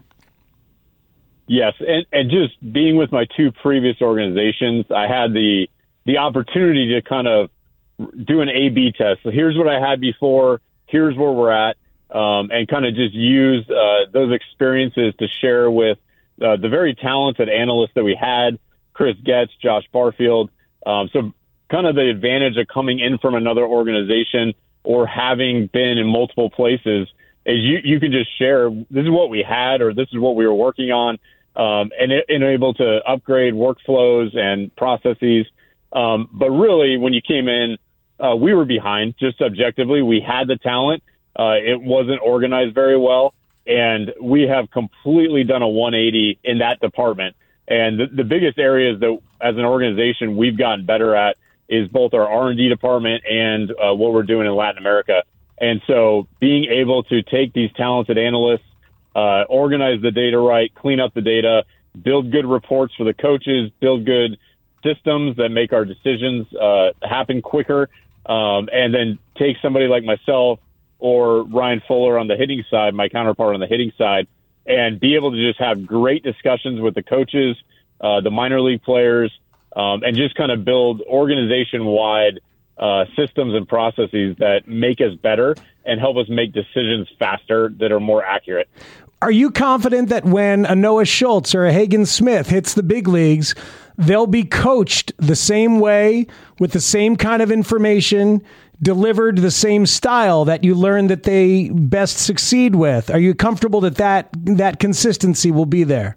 Yes, and, and just being with my two previous organizations, I had the the opportunity to kind of do an A B test. So here's what I had before, here's where we're at, um, and kind of just use uh, those experiences to share with uh, the very talented analysts that we had, Chris Getz, Josh Barfield. Um, so kind of the advantage of coming in from another organization or having been in multiple places is you, you can just share, this is what we had or this is what we were working on, um, and, and able to upgrade workflows and processes. Um, but really, when you came in, uh, we were behind just objectively. We had the talent. Uh, it wasn't organized very well. And we have completely done a one eighty in that department. And the, the biggest areas that, as an organization, we've gotten better at is both our R and D department and uh, what we're doing in Latin America. And so being able to take these talented analysts, uh, organize the data right, clean up the data, build good reports for the coaches, build good systems that make our decisions uh, happen quicker, um, and then take somebody like myself or Ryan Fuller on the hitting side, my counterpart on the hitting side, and be able to just have great discussions with the coaches, uh, the minor league players, um, and just kind of build organization-wide uh, systems and processes that make us better and help us make decisions faster that are more accurate. Are you confident that when a Noah Schultz or a Hagen Smith hits the big leagues, they'll be coached the same way with the same kind of information, delivered the same style that you learned that they best succeed with? Are you comfortable that that, that consistency will be there?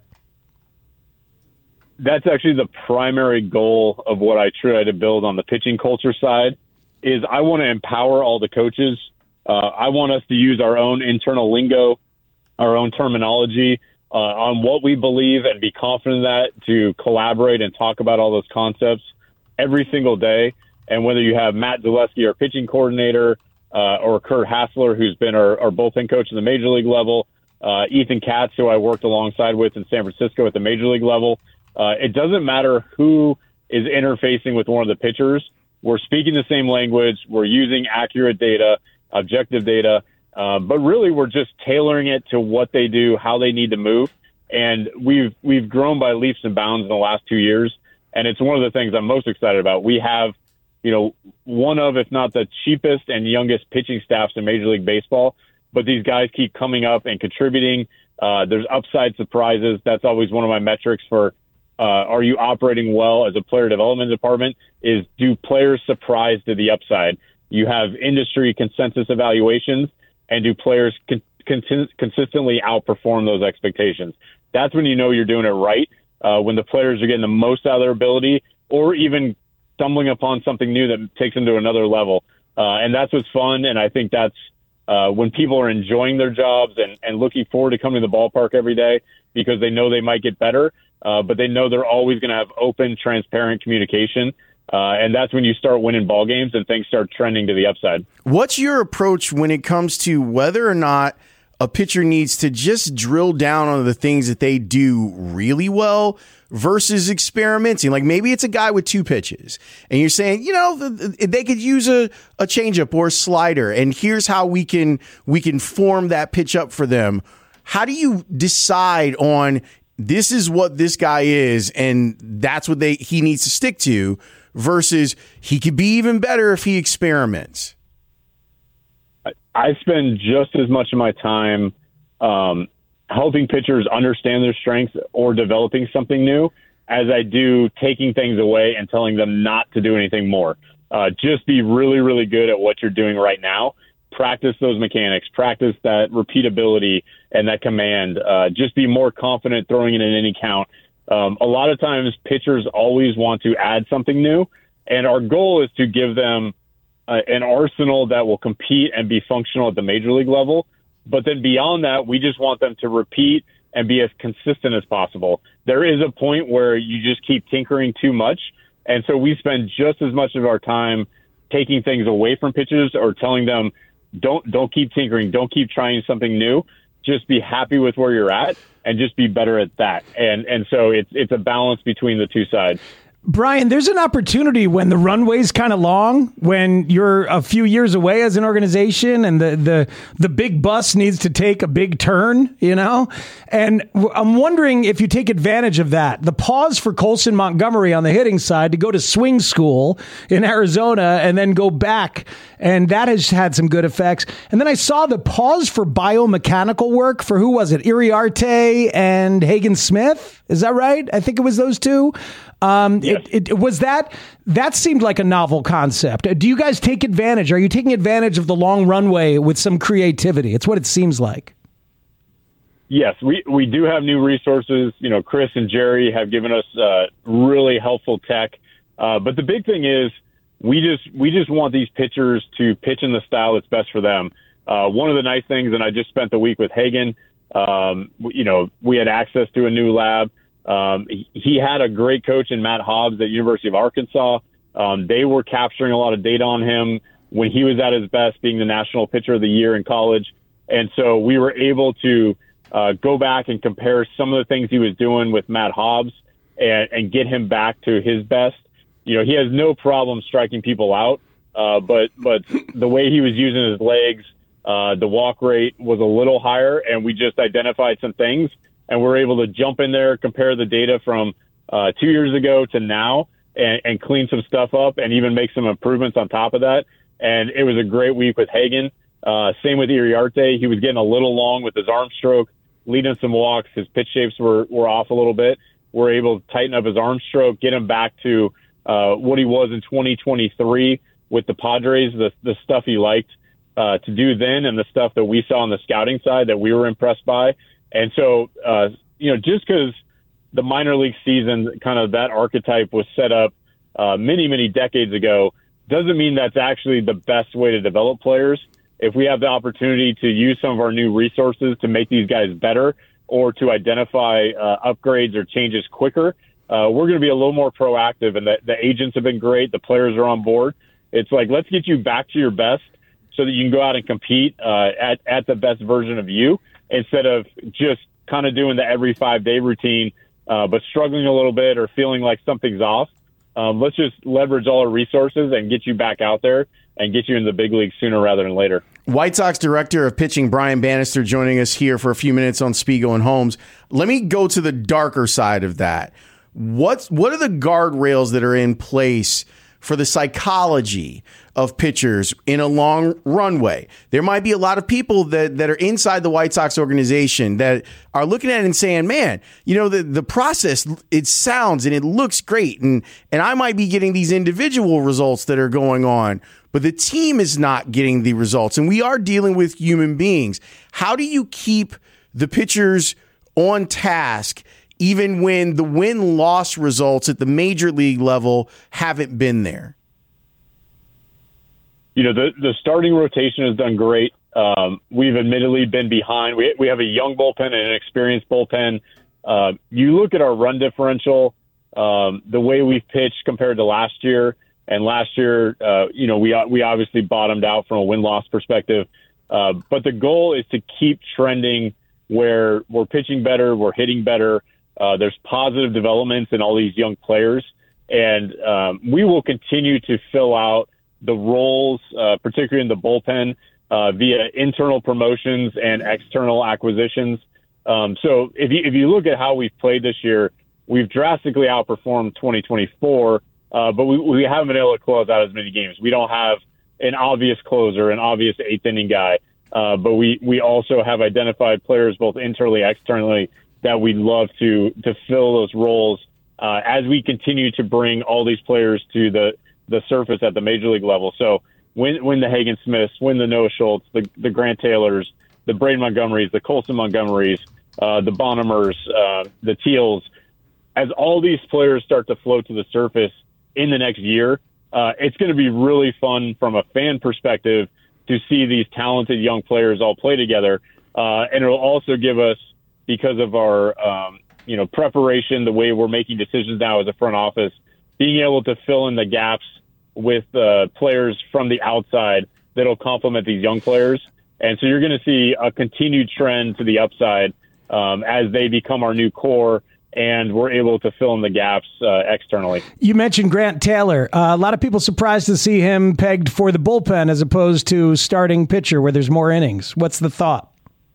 That's actually the primary goal of what I try to build on the pitching culture side is I want to empower all the coaches. Uh, I want us to use our own internal lingo, our own terminology, uh, on what we believe and be confident in that, to collaborate and talk about all those concepts every single day. And whether you have Matt Zaleski, our pitching coordinator, uh, or Kurt Hassler, who's been our, our bullpen coach at the major league level, uh, Ethan Katz, who I worked alongside with in San Francisco at the major league level, uh, it doesn't matter who is interfacing with one of the pitchers. We're speaking the same language. We're using accurate data, objective data, uh, but really we're just tailoring it to what they do, how they need to move. And we've we've grown by leaps and bounds in the last two years, and it's one of the things I'm most excited about. We have, you know, one of, if not the cheapest and youngest pitching staffs in Major League Baseball, but these guys keep coming up and contributing. Uh, there's upside surprises. That's always one of my metrics for uh, are you operating well as a player development department, is do players surprise to the upside? You have industry consensus evaluations, and do players con- con- consistently outperform those expectations? That's when you know you're doing it right, uh, when the players are getting the most out of their ability, or even stumbling upon something new that takes them to another level. Uh, and that's what's fun. And I think that's uh, when people are enjoying their jobs and, and looking forward to coming to the ballpark every day because they know they might get better, uh, but they know they're always going to have open, transparent communication. Uh, and that's when you start winning ball games and things start trending to the upside. What's your approach when it comes to whether or not a pitcher needs to just drill down on the things that they do really well versus experimenting? Like maybe it's a guy with two pitches and you're saying, you know, the, the, they could use a, a changeup or a slider, and here's how we can we can form that pitch up for them. How do you decide on this is what this guy is and that's what they he needs to stick to versus he could be even better if he experiments? I spend just as much of my time um, helping pitchers understand their strengths or developing something new as I do taking things away and telling them not to do anything more. Uh, just be really, really good at what you're doing right now. Practice those mechanics, practice that repeatability and that command. Uh, just be more confident throwing it in any count. Um, a lot of times pitchers always want to add something new, and our goal is to give them Uh, an arsenal that will compete and be functional at the major league level. But then beyond that, we just want them to repeat and be as consistent as possible. There is a point where you just keep tinkering too much. And so we spend just as much of our time taking things away from pitchers or telling them, don't, don't keep tinkering. Don't keep trying something new. Just be happy with where you're at and just be better at that. And, and so it's, it's a balance between the two sides. Brian, there's an opportunity when the runway's kind of long, when you're a few years away as an organization and the, the, the big bus needs to take a big turn, you know? And I'm wondering if you take advantage of that. The pause for Colson Montgomery on the hitting side to go to swing school in Arizona and then go back, and that has had some good effects. And then I saw the pause for biomechanical work for, who was it, Iriarte and Hagen Smith? Is that right? I think it was those two. Um, yes. it, it was that that seemed like a novel concept. Do you guys take advantage? Are you taking advantage of the long runway with some creativity? It's what it seems like. Yes, we, we do have new resources. You know, Chris and Jerry have given us uh, really helpful tech. Uh, but the big thing is we just we just want these pitchers to pitch in the style that's best for them. Uh, one of the nice things, and I just spent the week with Hagen, um, you know, we had access to a new lab. Um, he had a great coach in Matt Hobbs at University of Arkansas. Um, they were capturing a lot of data on him when he was at his best, being the National Pitcher of the Year in college. And so we were able to uh, go back and compare some of the things he was doing with Matt Hobbs and, and get him back to his best. You know, he has no problem striking people out, uh, but but the way he was using his legs, uh, the walk rate was a little higher, and we just identified some things. And we're able to jump in there, compare the data from uh, two years ago to now, and, and clean some stuff up and even make some improvements on top of that. And it was a great week with Hagen. Uh, same with Iriarte. He was getting a little long with his arm stroke, leading some walks. His pitch shapes were, were off a little bit. We're able to tighten up his arm stroke, get him back to uh, what he was in twenty twenty-three with the Padres, the, the stuff he liked uh, to do then and the stuff that we saw on the scouting side that we were impressed by. And so, uh, you know, just because the minor league season, kind of that archetype was set up uh, many, many decades ago, doesn't mean that's actually the best way to develop players. If we have the opportunity to use some of our new resources to make these guys better, or to identify uh, upgrades or changes quicker. Uh, we're going to be a little more proactive, and the, the agents have been great. The players are on board. It's like, let's get you back to your best so that you can go out and compete uh, at, at the best version of you, instead of just kind of doing the every five-day routine, uh, but struggling a little bit or feeling like something's off. Um, let's just leverage all our resources and get you back out there and get you in the big league sooner rather than later. White Sox director of pitching Brian Bannister joining us here for a few minutes on Spiegel and Holmes. Let me go to the darker side of that. What's, what are the guardrails that are in place for the psychology of pitchers in a long runway? There might be a lot of people that, that are inside the White Sox organization that are looking at it and saying, man, you know, the, the process, it sounds and it looks great. And, and I might be getting these individual results that are going on, but the team is not getting the results. And we are dealing with human beings. How do you keep the pitchers on task even when the win-loss results at the major league level haven't been there? You know, the, the starting rotation has done great. Um, we've admittedly been behind. We, we have a young bullpen and an experienced bullpen. Uh, you look at our run differential, um, the way we've pitched compared to last year, and last year, uh, you know, we we obviously bottomed out from a win-loss perspective. Uh, but the goal is to keep trending where we're pitching better, we're hitting better. Uh, there's positive developments in all these young players, and um, we will continue to fill out the roles, uh, particularly in the bullpen, uh, via internal promotions and external acquisitions. Um, so if you, if you look at how we've played this year, we've drastically outperformed twenty twenty-four, uh, but we, we haven't been able to close out as many games. We don't have an obvious closer, an obvious eighth inning guy, uh, but we, we also have identified players both internally, externally, that we'd love to to fill those roles uh, as we continue to bring all these players to the, the surface at the major league level. So win, win the Hagen Smiths, win the Noah Schultz, the, the Grant Taylors, the Braden Montgomerys, the Colson Montgomerys, uh, the Bonnemers, uh, the Teals. As all these players start to float to the surface in the next year, uh, it's going to be really fun from a fan perspective to see these talented young players all play together. Uh, and it'll also give us, because of our, um, you know, preparation, the way we're making decisions now as a front office, being able to fill in the gaps with uh, players from the outside that'll complement these young players. And so you're going to see a continued trend to the upside um, as they become our new core, and we're able to fill in the gaps uh, externally. You mentioned Grant Taylor. Uh, a lot of people surprised to see him pegged for the bullpen as opposed to starting pitcher where there's more innings. What's the thought?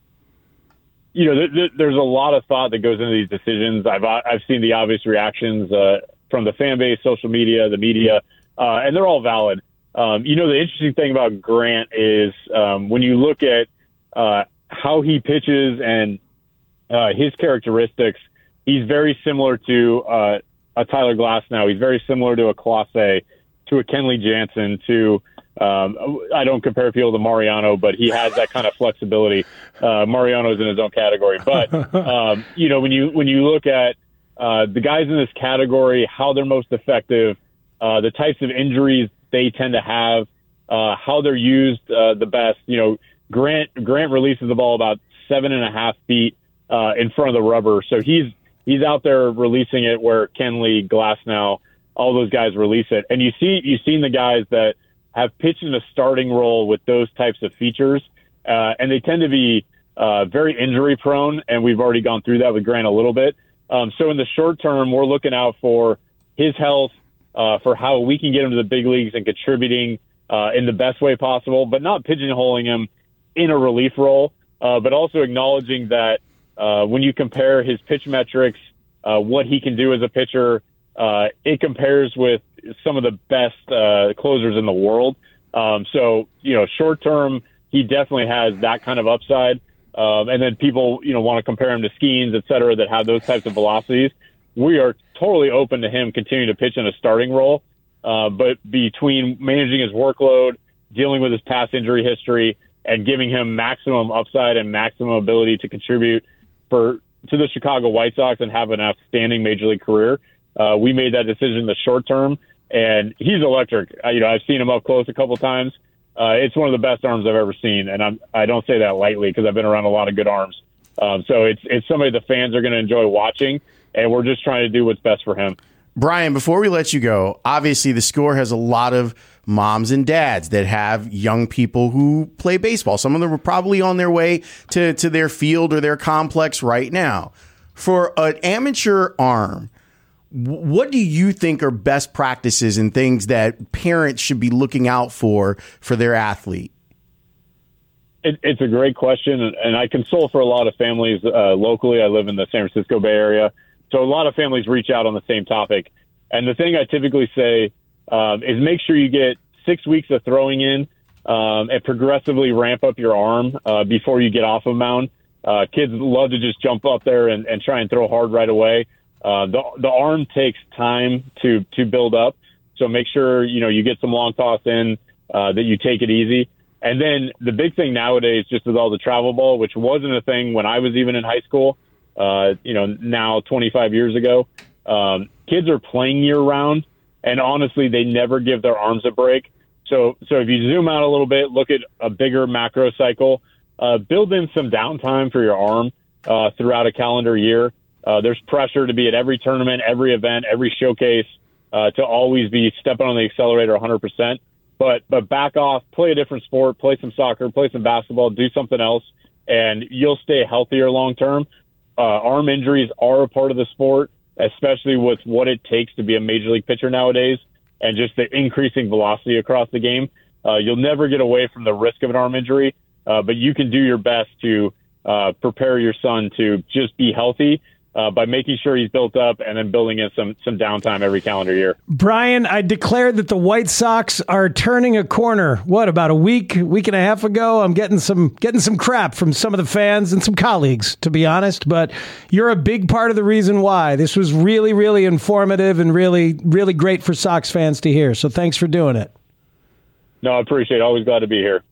You know, th- th- there's a lot of thought that goes into these decisions. I've I've seen the obvious reactions uh, from the fan base, social media, the media, uh, and they're all valid. Um, you know, the interesting thing about Grant is um, when you look at uh, how he pitches and uh, his characteristics, he's very similar to uh, a Tyler Glasnow. He's very similar to a Clase, to a Kenley Jansen, to Um, I don't compare people to Mariano, but he has that kind of flexibility. Uh, Mariano's in his own category, but um, you know, when you when you look at uh, the guys in this category, how they're most effective, uh, the types of injuries they tend to have, uh, how they're used uh, the best. You know, Grant Grant releases the ball about seven and a half feet uh, in front of the rubber, so he's he's out there releasing it where Kenley, Glasnow, all those guys release it, and you see you've seen the guys that have pitched in a starting role with those types of features, uh, and they tend to be uh, very injury prone, and we've already gone through that with Grant a little bit. Um, so in the short term, we're looking out for his health, uh, for how we can get him to the big leagues and contributing uh, in the best way possible, but not pigeonholing him in a relief role, uh, but also acknowledging that uh, when you compare his pitch metrics, uh, what he can do as a pitcher, uh, it compares with some of the best uh, closers in the world. Um, so, you know, short term, he definitely has that kind of upside. Um, and then people, you know, want to compare him to Skeens, et cetera, that have those types of velocities. We are totally open to him continuing to pitch in a starting role. Uh, but between managing his workload, dealing with his past injury history, and giving him maximum upside and maximum ability to contribute for to the Chicago White Sox and have an outstanding major league career, uh, we made that decision in the short term. And he's electric. I, you know, I've seen him up close a couple times. Uh, it's one of the best arms I've ever seen, and I'm, I don't say that lightly because I've been around a lot of good arms. Um, so it's it's somebody the fans are going to enjoy watching, and we're just trying to do what's best for him. Brian, before we let you go, obviously the Score has a lot of moms and dads that have young people who play baseball. Some of them are probably on their way to, to their field or their complex right now. For an amateur arm, what do you think are best practices and things that parents should be looking out for for their athlete? It, it's a great question, and, and I console for a lot of families uh, locally. I live in the San Francisco Bay Area. So a lot of families reach out on the same topic. And the thing I typically say um, is make sure you get six weeks of throwing in um, and progressively ramp up your arm uh, before you get off a mound. Uh, kids love to just jump up there and, and try and throw hard right away. Uh, the, the arm takes time to, to build up. So make sure, you know, you get some long toss in, uh, that you take it easy. And then the big thing nowadays, just with all the travel ball, which wasn't a thing when I was even in high school, Uh, you know, now twenty-five years ago, um, kids are playing year round, and honestly, they never give their arms a break. So, so if you zoom out a little bit, look at a bigger macro cycle, uh, build in some downtime for your arm uh, throughout a calendar year. Uh, there's pressure to be at every tournament, every event, every showcase, uh, to always be stepping on the accelerator one hundred percent. But, but back off, play a different sport, play some soccer, play some basketball, do something else, and you'll stay healthier long term. Uh, arm injuries are a part of the sport, especially with what it takes to be a major league pitcher nowadays and just the increasing velocity across the game. Uh, you'll never get away from the risk of an arm injury, uh, but you can do your best to uh, prepare your son to just be healthy uh, by making sure he's built up and then building in some some downtime every calendar year. Brian, I declared that the White Sox are turning a corner. What, about a week, week and a half ago? I'm getting some getting some crap from some of the fans and some colleagues, to be honest. But you're a big part of the reason why. This was really, really informative and really, really great for Sox fans to hear. So thanks for doing it. No, I appreciate it. Always glad to be here.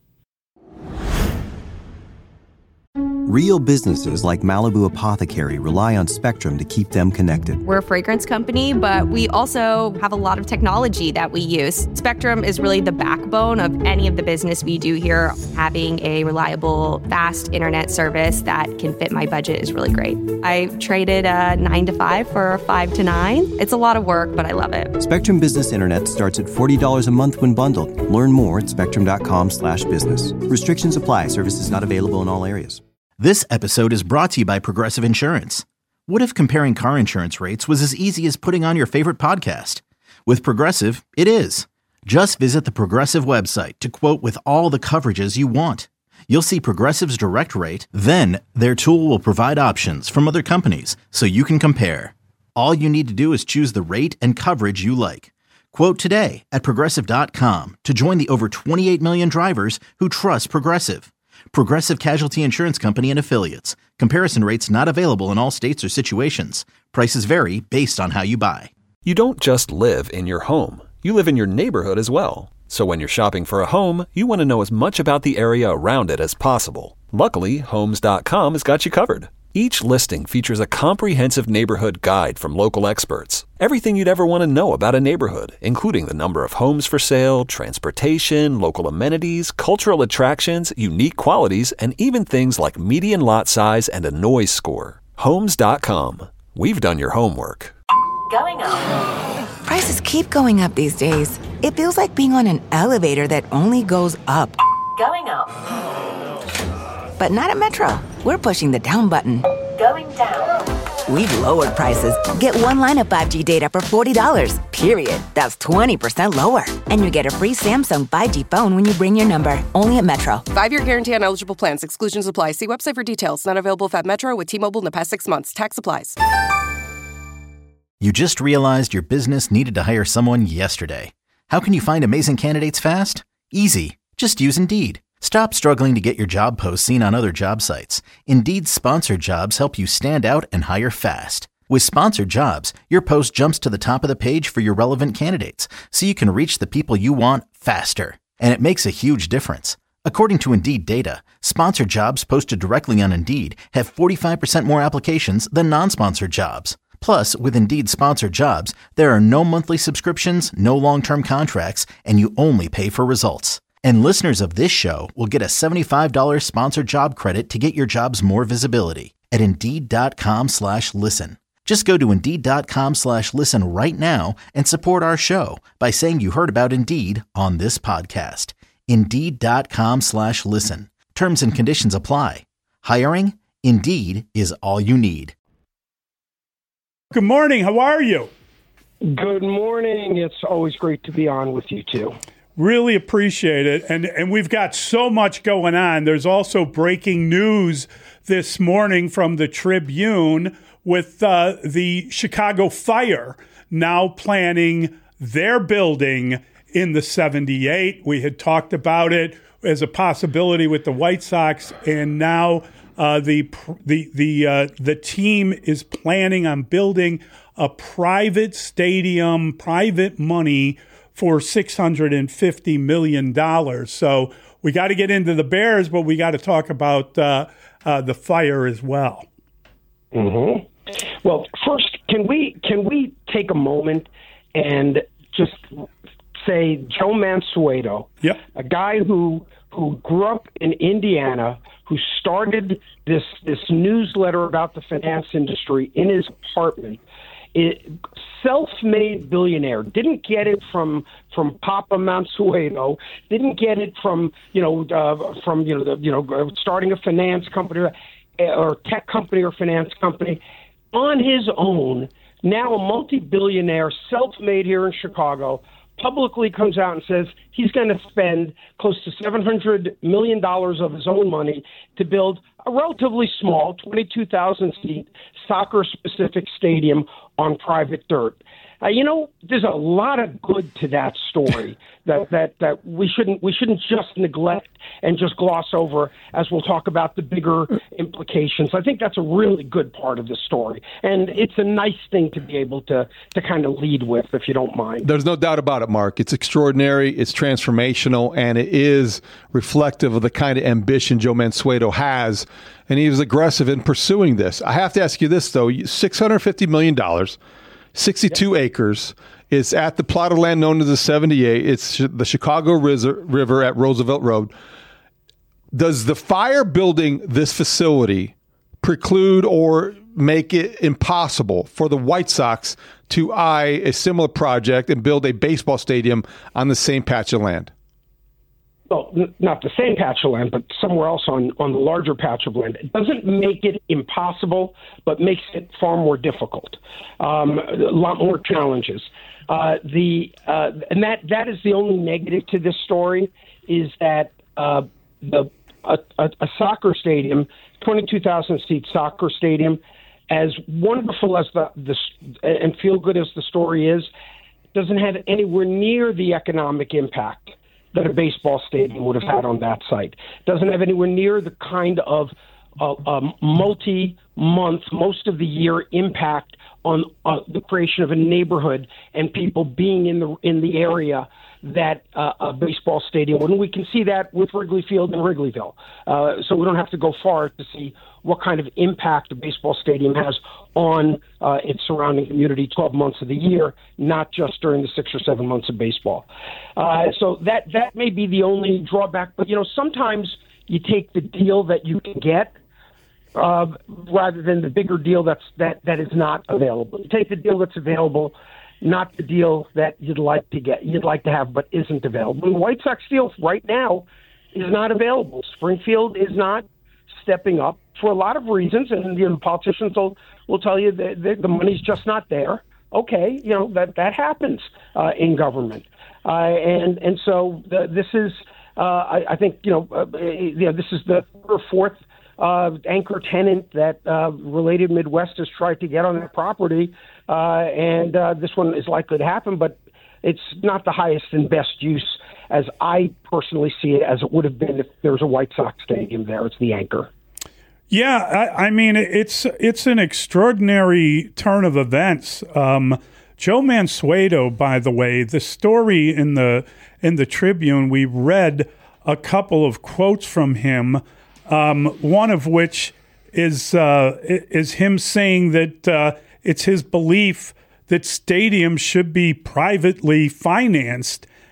Real businesses like Malibu Apothecary rely on Spectrum to keep them connected. We're a fragrance company, but we also have a lot of technology that we use. Spectrum is really the backbone of any of the business we do here. Having a reliable, fast internet service that can fit my budget is really great. I traded a nine to five for a five to nine. It's a lot of work, but I love it. Spectrum Business Internet starts at forty dollars a month when bundled. Learn more at spectrum.com slash business. Restrictions apply. Services not available in all areas. This episode is brought to you by Progressive Insurance. What if comparing car insurance rates was as easy as putting on your favorite podcast? With Progressive, it is. Just visit the Progressive website to quote with all the coverages you want. You'll see Progressive's direct rate, then their tool will provide options from other companies so you can compare. All you need to do is choose the rate and coverage you like. Quote today at Progressive dot com to join the over twenty-eight million drivers who trust Progressive. Progressive Casualty Insurance Company and Affiliates. Comparison rates not available in all states or situations. Prices vary based on how you buy. You don't just live in your home. You live in your neighborhood as well. So when you're shopping for a home, you want to know as much about the area around it as possible. Luckily, Homes dot com has got you covered. Each listing features a comprehensive neighborhood guide from local experts. Everything you'd ever want to know about a neighborhood, including the number of homes for sale, transportation, local amenities, cultural attractions, unique qualities, and even things like median lot size and a noise score. Homes dot com. We've done your homework. Going up. Prices keep going up these days. It feels like being on an elevator that only goes up. Going up. But not at Metro. We're pushing the down button. Going down. We've lowered prices. Get one line of five G data for forty dollars, period. That's twenty percent lower. And you get a free Samsung five G phone when you bring your number. Only at Metro. Five-year guarantee on eligible plans. Exclusions apply. See website for details. Not available at Metro with T-Mobile in the past six months. Tax applies. You just realized your business needed to hire someone yesterday. How can you find amazing candidates fast? Easy. Just use Indeed. Stop struggling to get your job posts seen on other job sites. Indeed's sponsored jobs help you stand out and hire fast. With sponsored jobs, your post jumps to the top of the page for your relevant candidates, so you can reach the people you want faster. And it makes a huge difference. According to Indeed data, sponsored jobs posted directly on Indeed have forty-five percent more applications than non-sponsored jobs. Plus, with Indeed sponsored jobs, there are no monthly subscriptions, no long-term contracts, and you only pay for results. And listeners of this show will get a seventy-five dollars sponsored job credit to get your jobs more visibility at Indeed.com slash listen. Just go to Indeed.com slash listen right now and support our show by saying you heard about Indeed on this podcast. Indeed.com slash listen. Terms and conditions apply. Hiring? Indeed is all you need. Good morning. How are you? Good morning. It's always great to be on with you two. Really appreciate it. And and we've got so much going on. There's also breaking news this morning from the Tribune with uh, the Chicago Fire now planning their building in the seventy-eight. We had talked about it as a possibility with the White Sox, and now uh, the the the uh, the team is planning on building a private stadium, private money for six hundred fifty million dollars. So we got to get into the Bears, but we got to talk about uh, uh, the Fire as well. Mm-hmm. Well, first, can we can we take a moment and just say Joe Mansueto, yep. a guy who who grew up in Indiana, who started this this newsletter about the finance industry in his apartment. It, self-made billionaire, didn't get it from from Papa Mansueto, didn't get it from you know uh, from you know the, you know starting a finance company or, or tech company or finance company on his own. Now a multi-billionaire, self-made here in Chicago, publicly comes out and says he's going to spend close to seven hundred million dollars of his own money to build a relatively small twenty-two thousand seat soccer-specific stadium on private dirt. Uh, you know, there's a lot of good to that story that, that, that we shouldn't we shouldn't just neglect and just gloss over as we'll talk about the bigger implications. I think that's a really good part of the story, and it's a nice thing to be able to to kind of lead with, if you don't mind. There's no doubt about it, Mark. It's extraordinary, it's transformational, and it is reflective of the kind of ambition Joe Mansueto has, and he was aggressive in pursuing this. I have to ask you this, though. six hundred fifty million dollars, sixty-two yep. acres. It's at the plot of land known as the seventy-eight. It's the Chicago River at Roosevelt Road. Does the Fire building this facility preclude or make it impossible for the White Sox to eye a similar project and build a baseball stadium on the same patch of land? Well, n- not the same patch of land, but somewhere else on, on the larger patch of land. It doesn't make it impossible, but makes it far more difficult. Um, a lot more challenges. Uh, the uh, and that that is the only negative to this story, is that uh, the a, a, a soccer stadium, twenty-two thousand seat soccer stadium, as wonderful as the, the and feel good as the story is, doesn't have anywhere near the economic impact that a baseball stadium would have had on that site. Doesn't have anywhere near the kind of uh, um, multi-month, most of the year impact on uh, the creation of a neighborhood and people being in the in the area that uh, a baseball stadium would. And we can see that with Wrigley Field and Wrigleyville. Uh, so we don't have to go far to see what kind of impact a baseball stadium has on uh, its surrounding community twelve months of the year, not just during the six or seven months of baseball. Uh, so that that may be the only drawback. But, you know, sometimes you take the deal that you can get uh, rather than the bigger deal that's that, that is not available. You take the deal that's available, not the deal that you'd like to get, you'd like to have, but isn't available. And White Sox deal right now is not available. Springfield is not stepping up for a lot of reasons, and you know, politicians will, will tell you that the, the money's just not there. Okay, you know, that that happens uh, in government, uh, and and so the, this is, uh, I, I think, you know, uh, you know, this is the third or fourth uh, anchor tenant that uh, Related Midwest has tried to get on that property, uh, and uh, this one is likely to happen, but it's not the highest and best use as I personally see it as it would have been if there was a White Sox stadium there. It's the anchor. Yeah, I, I mean, it's it's an extraordinary turn of events. Um, Joe Mansueto, by the way, the story in the in the Tribune, we read a couple of quotes from him. Um, one of which is uh, is him saying that uh, it's his belief that stadiums should be privately financed,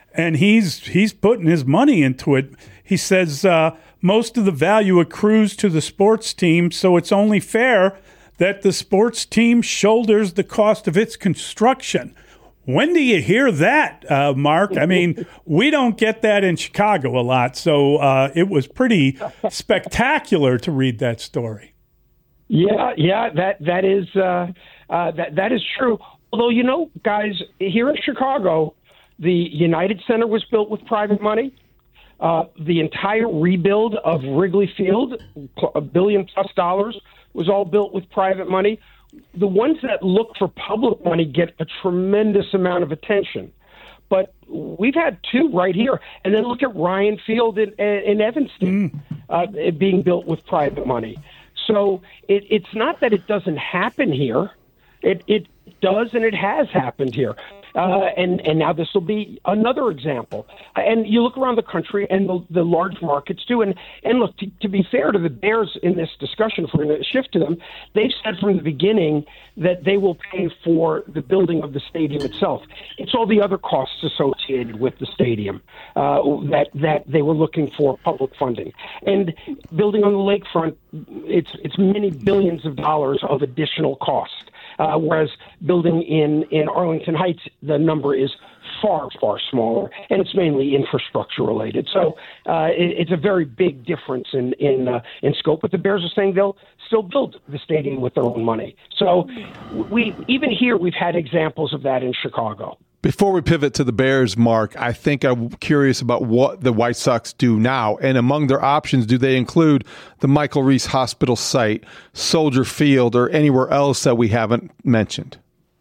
and he's he's putting his money into it. He says uh, most of the value accrues to the sports team, so it's only fair that the sports team shoulders the cost of its construction. When do you hear that, uh, Mark? I mean, we don't get that in Chicago a lot, so uh, it was pretty spectacular to read that story. Yeah, yeah, that that is uh, uh, that that is true. Although, you know, guys, here in Chicago, the United Center was built with private money. Uh, the entire rebuild of Wrigley Field, a billion plus dollars, was all built with private money. The ones that look for public money get a tremendous amount of attention. But we've had two right here. And then look at Ryan Field in, in Evanston mm. uh, being built with private money. So it, it's not that it doesn't happen here. It, it does, and it has happened here. Uh, and, and now this will be another example. And you look around the country, and the, the large markets do. And, and look, to, to be fair to the Bears in this discussion, if we're going to shift to them, they've said from the beginning that they will pay for the building of the stadium itself. It's all the other costs associated with the stadium uh, that, that they were looking for public funding. And building on the lakefront, it's, it's many billions of dollars of additional cost. Uh, whereas building in, in Arlington Heights, the number is far, far smaller, and it's mainly infrastructure related. So uh, it, it's a very big difference in in, uh, in scope. But the Bears are saying they'll still build the stadium with their own money. So we even here we've had examples of that in Chicago. Before we pivot to the Bears, Mark, I think I'm curious about what the White Sox do now. And among their options, do they include the Michael Reese Hospital site, Soldier Field, or anywhere else that we haven't mentioned?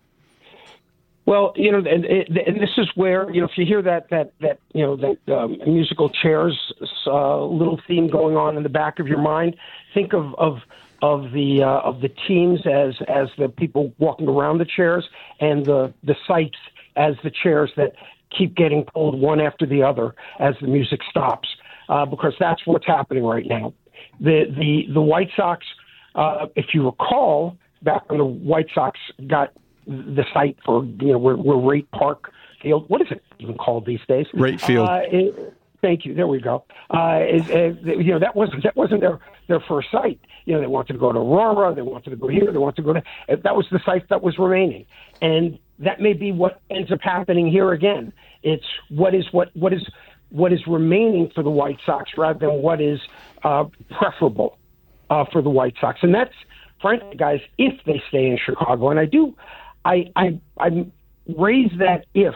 Well, you know, and, and this is where, you know, if you hear that, that, that you know, that um, musical chairs uh, little theme going on in the back of your mind, think of, of, of the uh, of the teams as as the people walking around the chairs, and the, the sites as the chairs that keep getting pulled one after the other as the music stops, uh, because that's what's happening right now. The the the White Sox, uh, if you recall, back when the White Sox got the site for, you know, where, where Rate Park Field, what is it even called these days? Rate Field. Uh, it, thank you. There we go. Uh, it, it, you know, that wasn't that wasn't their their first site. You know, they wanted to go to Aurora, they wanted to go here, they wanted to go to. That was the site that was remaining, and that may be what ends up happening here again. It's what is what what is what is remaining for the White Sox rather than what is uh, preferable uh, for the White Sox, and that's frankly, guys, if they stay in Chicago. And I do, I I I raise that if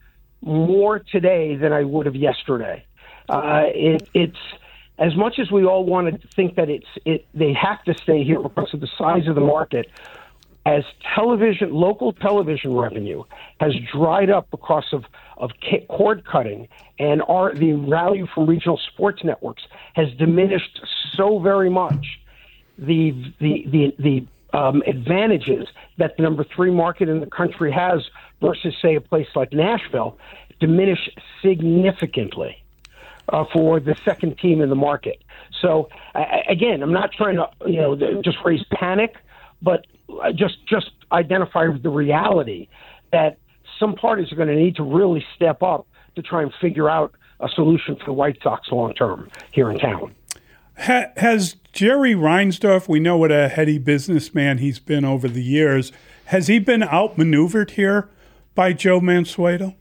more today than I would have yesterday. Uh, it, it's as much as we all want to think that it's it they have to stay here because of the size of the market. As television, local television revenue has dried up because of, of cord cutting, and our, the value from regional sports networks has diminished so very much, the the the, the um, advantages that the number three market in the country has versus, say, a place like Nashville diminish significantly uh, for the second team in the market. So, uh, again, I'm not trying to you know just raise panic, but just just identify the reality that some parties are going to need to really step up to try and figure out a solution for the White Sox long term here in town. Ha- has Jerry Reinsdorf, we know what a heady businessman he's been over the years, has he been outmaneuvered here by Joe Mansueto?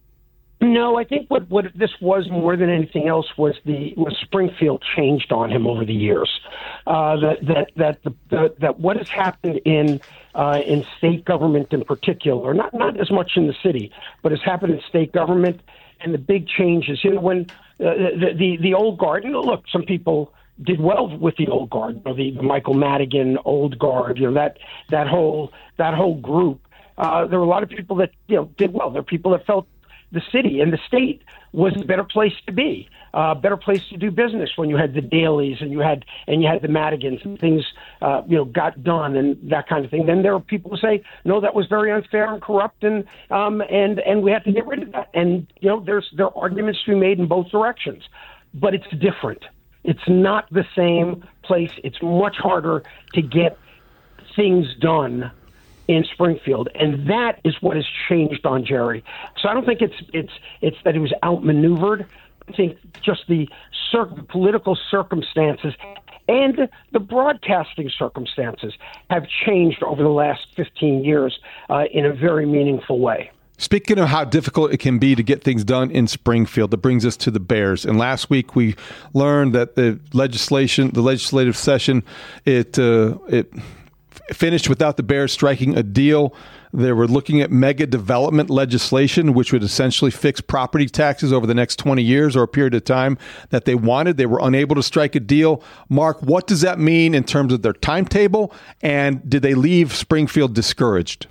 No, I think what, what this was more than anything else was the was Springfield changed on him over the years. Uh, that that that the, the, that what has happened in uh, in state government in particular, not not as much in the city, but has happened in state government, and the big changes. You know, when uh, the, the the old guard. You know, look, some people did well with the old guard, you know, the, the Michael Madigan old guard. You know, that that whole that whole group. Uh, there were a lot of people that you know did well. There are people that felt the city and the state was a better place to be, a uh, better place to do business when you had the Dailies and you had and you had the Madigans and things, uh, you know, got done and that kind of thing. Then there are people who say, no, that was very unfair and corrupt, and um, and and we have to get rid of that. And you know, there's there are arguments to be made in both directions, but it's different. It's not the same place. It's much harder to get things done in Springfield, and that is what has changed on Jerry. So I don't think it's it's it's that he was outmaneuvered. I think just the cir- political circumstances and the broadcasting circumstances have changed over the last fifteen years uh, in a very meaningful way. Speaking of how difficult it can be to get things done in Springfield, that brings us to the Bears. And last week we learned that the legislation, the legislative session, it uh, it finished without the Bears striking a deal. They were looking at mega development legislation, which would essentially fix property taxes over the next twenty years or a period of time that they wanted. They were unable to strike a deal. Mark, what does that mean in terms of their timetable? And did they leave Springfield discouraged?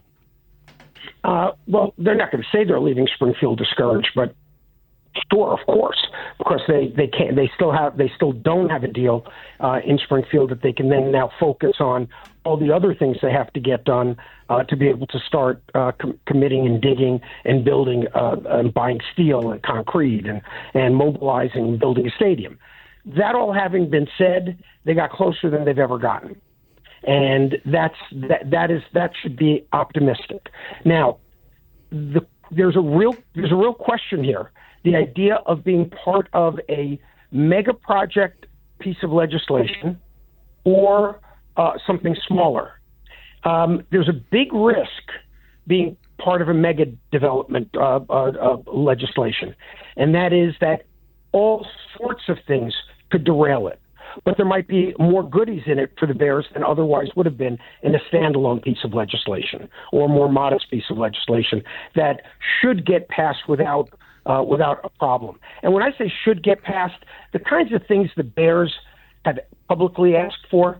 Uh, well, they're not going to say they're leaving Springfield discouraged, but sure, of course, because they, they can't. They still have. They still don't have a deal uh, in Springfield that they can then now focus on all the other things they have to get done uh, to be able to start uh, com- committing and digging and building uh, and buying steel and concrete and and mobilizing and building a stadium. That all having been said, they got closer than they've ever gotten. And that's that. That is that should be optimistic. Now, the, there's a real there's a real question here. The idea of being part of a mega project piece of legislation or uh, something smaller. Um, there's a big risk being part of a mega development uh, uh, uh, legislation, and that is that all sorts of things could derail it. But there might be more goodies in it for the Bears than otherwise would have been in a standalone piece of legislation or a more modest piece of legislation that should get passed without uh, without a problem. And when I say should get passed, the kinds of things the Bears have publicly asked for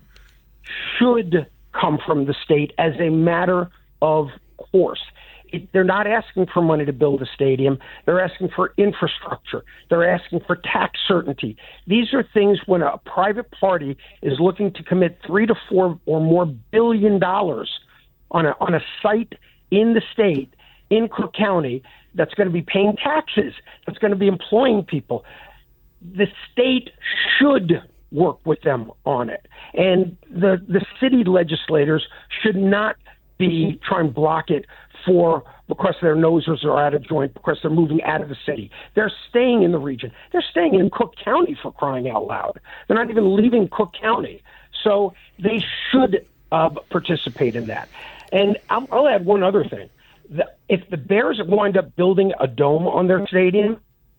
should come from the state as a matter of course. It, they're not asking for money to build a stadium. They're asking for infrastructure. They're asking for tax certainty. These are things when a private party is looking to commit three to four or more billion dollars on a on a site in the state, in Cook County, that's going to be paying taxes, that's going to be employing people. The state should work with them on it. And the, the city legislators should not be trying to block it for because their noses are out of joint, because they're moving out of the city. They're staying in the region. They're staying in Cook County, for crying out loud. They're not even leaving Cook County. So they should uh, participate in that. And I'll, I'll add one other thing. The, if the Bears wind up building a dome on their stadium,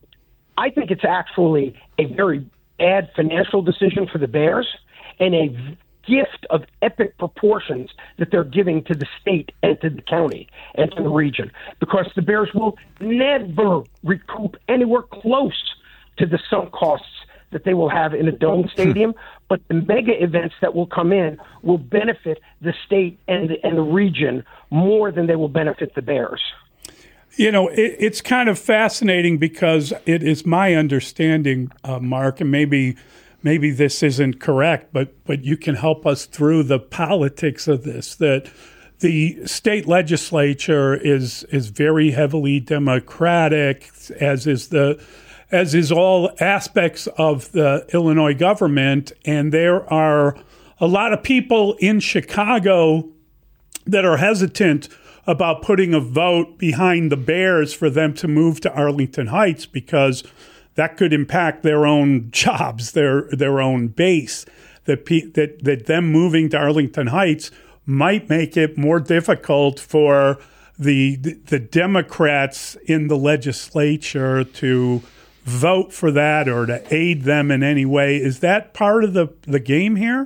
I think it's actually a very bad financial decision for the Bears and a gift of epic proportions that they're giving to the state and to the county and to the region, because the Bears will never recoup anywhere close to the sunk costs that they will have in a dome stadium, but the mega events that will come in will benefit the state and the, and the region more than they will benefit the Bears. You know, it, it's kind of fascinating because it is my understanding, uh, Mark, and maybe maybe this isn't correct, but but you can help us through the politics of this, that the state legislature is is very heavily Democratic, as is the as is all aspects of the Illinois government, and there are a lot of people in Chicago that are hesitant about putting a vote behind the Bears for them to move to Arlington Heights because that could impact their own jobs, their their own base. That pe- that that them moving to Arlington Heights might make it more difficult for the the Democrats in the legislature to vote for that or to aid them in any way. Is that part of the, the game here?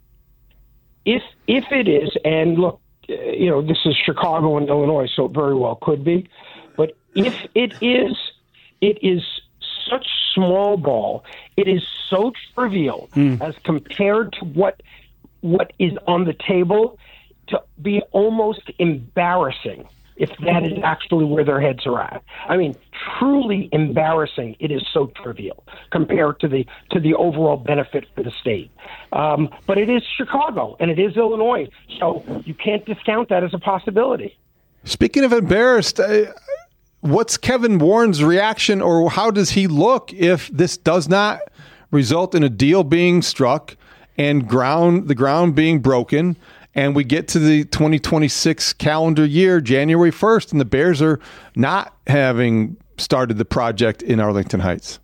If if it is, and look, you know, this is Chicago and Illinois, so it very well could be. But if it is, it is such small ball. It is so trivial mm. as compared to what what is on the table to be almost embarrassing if that is actually where their heads are at. I mean, truly embarrassing. It is so trivial compared to the to the overall benefit for the state. Um, but it is Chicago and it is Illinois, so you can't discount that as a possibility. Speaking of embarrassed, uh, what's Kevin Warren's reaction, or how does he look if this does not result in a deal being struck and ground the ground being broken and we get to the twenty twenty-six calendar year, January first, and the Bears are not having started the project in Arlington Heights?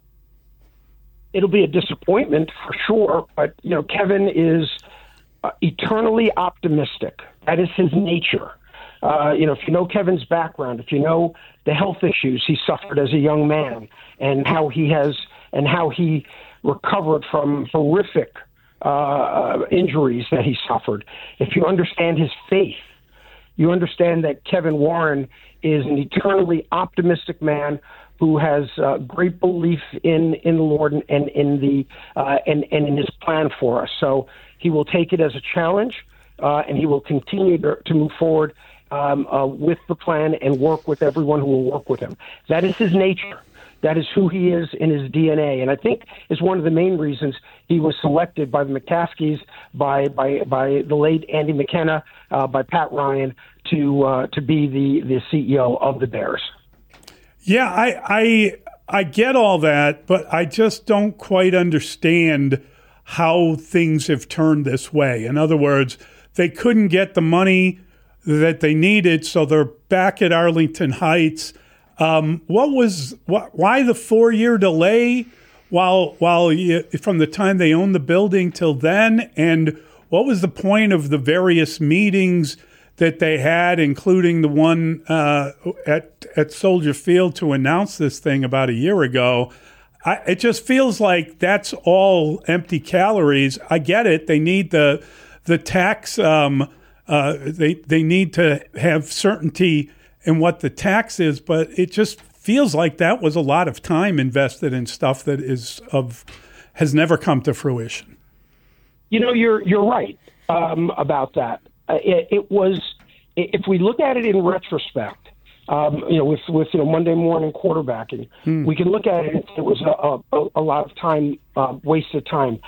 It'll be a disappointment for sure, but you know, Kevin is uh, eternally optimistic. That is his nature. Uh, you know, if you know Kevin's background, if you know the health issues he suffered as a young man, and how he has and how he recovered from horrific uh, injuries that he suffered, if you understand his faith, you understand that Kevin Warren is an eternally optimistic man who has uh, great belief in, in the Lord and, and in the uh, and, and in his plan for us. So he will take it as a challenge, uh, and he will continue to, to move forward um, uh, with the plan and work with everyone who will work with him. That is his nature. That is who he is in his D N A, and I think is one of the main reasons he was selected by the McCaskies, by by by the late Andy McKenna, uh, by Pat Ryan to uh, to be the, the C E O of the Bears. Yeah, I, I I get all that, but I just don't quite understand how things have turned this way. In other words, they couldn't get the money that they needed, so they're back at Arlington Heights. Um, what was wh- why the four-year delay? While while you, from the time they owned the building till then, and what was the point of the various meetings that they had, including the one uh, at at Soldier Field to announce this thing about a year ago? I, it just feels like that's all empty calories. I get it; they need the the tax. Um, uh, they they need to have certainty in what the tax is, but it just feels like that was a lot of time invested in stuff that is of has never come to fruition. You know, you're you're right um, about that. Uh, it, it was, if we look at it in retrospect, um, you know, with with you know Monday morning quarterbacking, hmm. we can look at it. It was a, a, a lot of time, uh, wasted time,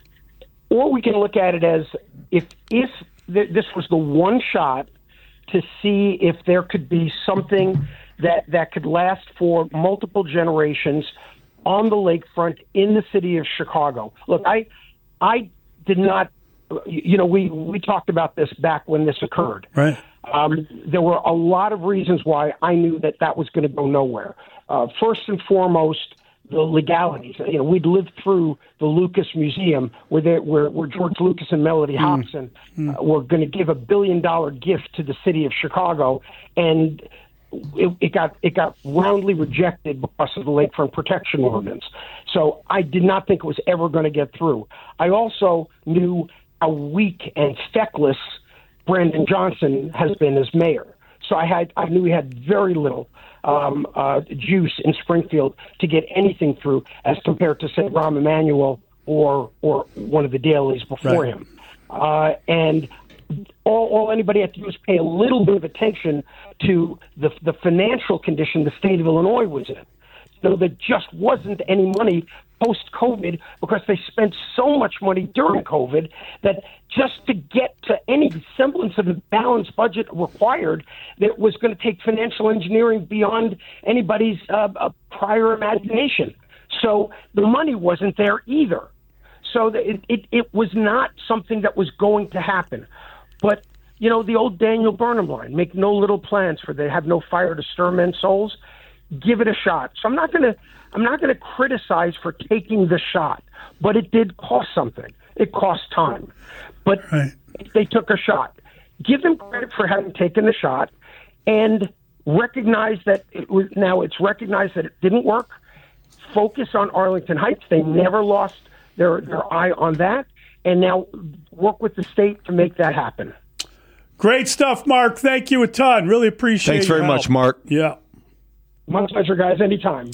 or we can look at it as if if th- this was the one shot to see if there could be something that, that could last for multiple generations on the lakefront in the city of Chicago. Look, I I did not, you know, we, we talked about this back when this occurred. Right. Um, there were a lot of reasons why I knew that that was going to go nowhere. Uh, first and foremost, the legalities. You know, we'd lived through the Lucas Museum where they, where, where George Lucas and Melody Hobson mm. uh, were going to give a billion dollar gift to the city of Chicago, and it, it got it got roundly rejected because of the Lakefront Protection Ordinance. So I did not think it was ever going to get through. I also knew how weak and feckless Brandon Johnson has been as mayor. So I had I knew he had very little um, uh, juice in Springfield to get anything through as compared to, say, Rahm Emanuel or or one of the Dailies before right. him. Uh, and all, all anybody had to do was pay a little bit of attention to the, the financial condition the state of Illinois was in. So there just wasn't any money post-COVID because they spent so much money during COVID that just to get to any semblance of a balanced budget required, that was going to take financial engineering beyond anybody's uh, uh, prior imagination. So the money wasn't there either. So it, it, it was not something that was going to happen. But, you know, the old Daniel Burnham line, make no little plans for they have no fire to stir men's souls. Give it a shot. So I'm not going to I'm not going to criticize for taking the shot, but it did cost something. It cost time. But right. they took a shot. Give them credit for having taken the shot and recognize that it was, now it's recognized that it didn't work. Focus on Arlington Heights. They never lost their, their eye on that. And now work with the state to make that happen. Great stuff, Mark. Thank you a ton. Really appreciate it. Thanks very your much, help. Mark. Yeah. My pleasure, guys. Anytime.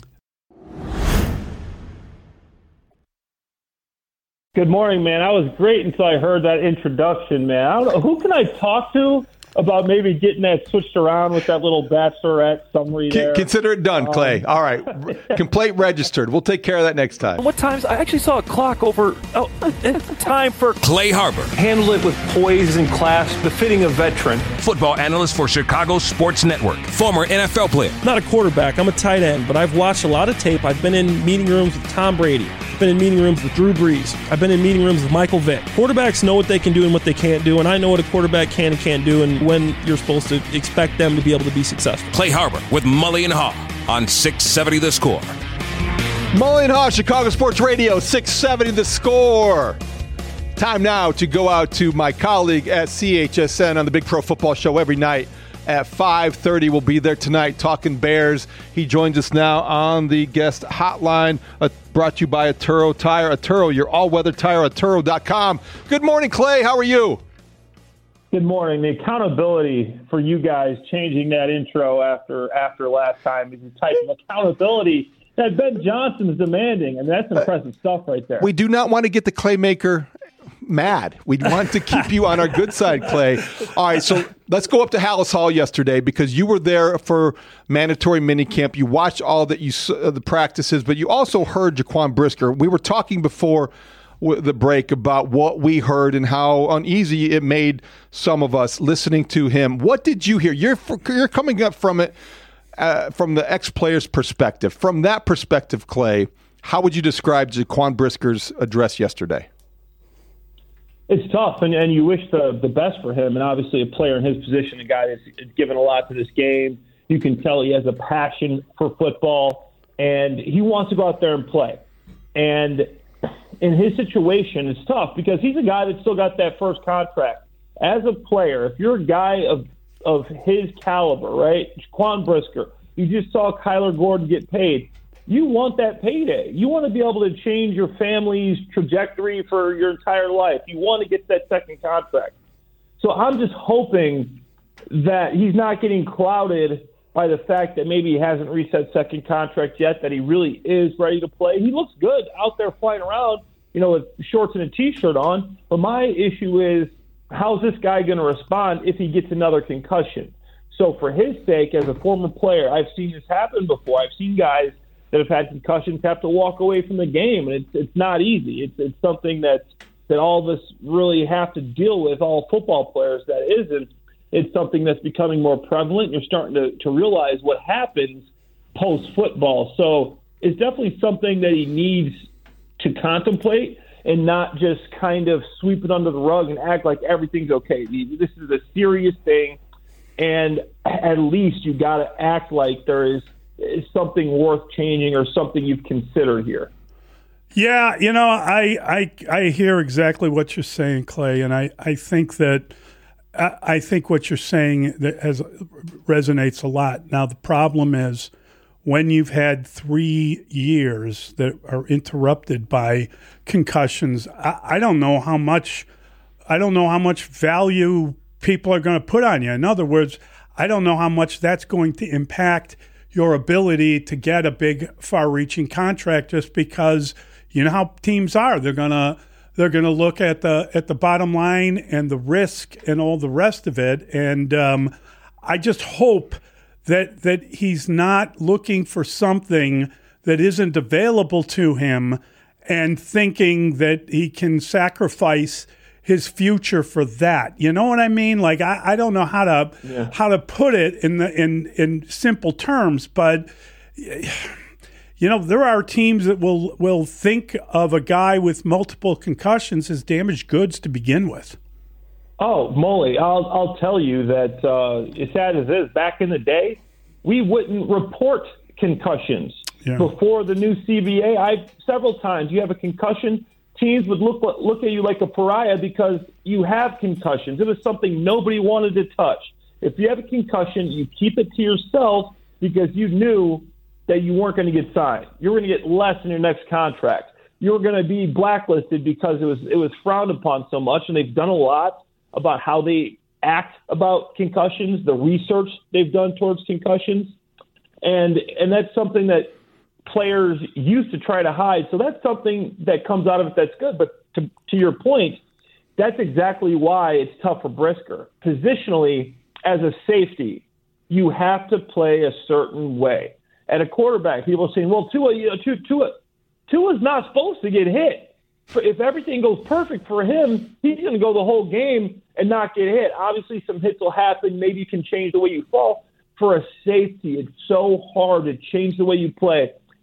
Good morning, man. I was great until I heard that introduction, man. I don't know, who can I talk to about maybe getting that switched around with that little bachelorette summary there? Consider it done, Clay. Um, All right. Complaint registered. We'll take care of that next time. What times? I actually saw a clock over. Oh, time for Clay Harbor. Handle it with poise and class befitting a veteran. Football analyst for Chicago Sports Network. Former N F L player. Not a quarterback. I'm a tight end, but I've watched a lot of tape. I've been in meeting rooms with Tom Brady. I've been in meeting rooms with Drew Brees. I've been in meeting rooms with Michael Vick. Quarterbacks know what they can do and what they can't do, and I know what a quarterback can and can't do and when you're supposed to expect them to be able to be successful. Clay Harbor with Mully and Haw on six seventy The Score. Mully and Haw, Chicago Sports Radio, six seventy The Score. Time now to go out to my colleague at C H S N on the Big Pro Football Show every night at five thirty. We'll be there tonight talking Bears. He joins us now on the guest hotline, uh, brought to you by Atturo Tire. Atturo, your all-weather tire, Atturo dot com. Good morning, Clay. How are you? Good morning. The accountability for you guys changing that intro after after last time is the type of accountability that Ben Johnson's demanding. I mean, that's impressive uh, stuff right there. We do not want to get the Claymaker mad. We want to keep you on our good side, Clay. All right, so let's go up to Hallis Hall yesterday because you were there for mandatory minicamp. You watched all that you uh, the practices, but you also heard Jaquan Brisker. We were talking before the break about what we heard and how uneasy it made some of us listening to him. What did you hear? You're you're coming up from it uh, from the ex-player's perspective. From that perspective, Clay, how would you describe Jaquan Brisker's address yesterday? It's tough, and, and you wish the, the best for him. And obviously a player in his position, a guy that's given a lot to this game. You can tell he has a passion for football, and he wants to go out there and play. And in his situation, it's tough because he's a guy that's still got that first contract. As a player, if you're a guy of of his caliber, right, Jaquan Brisker, you just saw Kyler Gordon get paid. You want that payday. You want to be able to change your family's trajectory for your entire life. You want to get that second contract. So I'm just hoping that he's not getting clouded by the fact that maybe he hasn't reached that second contract yet, that he really is ready to play. He looks good out there flying around, you know, with shorts and a T-shirt on. But my issue is, how's this guy going to respond if he gets another concussion? So for his sake, as a former player, I've seen this happen before. I've seen guys that have had concussions have to walk away from the game, and it's it's not easy. It's it's something that that all of us really have to deal with, all football players that isn't. It's something that's becoming more prevalent. You're starting to, to realize what happens post-football. So it's definitely something that he needs to contemplate and not just kind of sweep it under the rug and act like everything's okay. This is a serious thing, and at least you got to act like there is is something worth changing or something you've considered here. Yeah, you know, I I, I hear exactly what you're saying, Clay, and I, I think that I, I think what you're saying that has resonates a lot. Now, the problem is when you've had three years that are interrupted by concussions, I, I don't know how much I don't know how much value people are going to put on you. In other words, I don't know how much that's going to impact your ability to get a big, far-reaching contract, just because you know how teams are. They're gonna they're gonna look at the at the bottom line and the risk and all the rest of it. And um, I just hope that that he's not looking for something that isn't available to him and thinking that he can sacrifice his future for that. You know what I mean? Like I, I don't know how to yeah. how to put it in the in in simple terms, but you know, there are teams that will will think of a guy with multiple concussions as damaged goods to begin with. Oh, Mully, I'll I'll tell you that uh, as sad as it is, back in the day, we wouldn't report concussions yeah. before the new C B A. I several times you have a concussion, teams would look look at you like a pariah because you have concussions. It was something nobody wanted to touch. If you have a concussion, you keep it to yourself because you knew that you weren't going to get signed. You were going to get less in your next contract. You were going to be blacklisted because it was it was frowned upon so much, and they've done a lot about how they act about concussions, the research they've done towards concussions, and and that's something that players used to try to hide. So that's something that comes out of it that's good. But to, to your point, that's exactly why it's tough for Brisker. Positionally, as a safety, you have to play a certain way. At a quarterback, people are saying, well, Tua, you know, Tua, Tua, Tua's not supposed to get hit. If everything goes perfect for him, he's going to go the whole game and not get hit. Obviously, some hits will happen. Maybe you can change the way you fall. For a safety, it's so hard to change the way you play.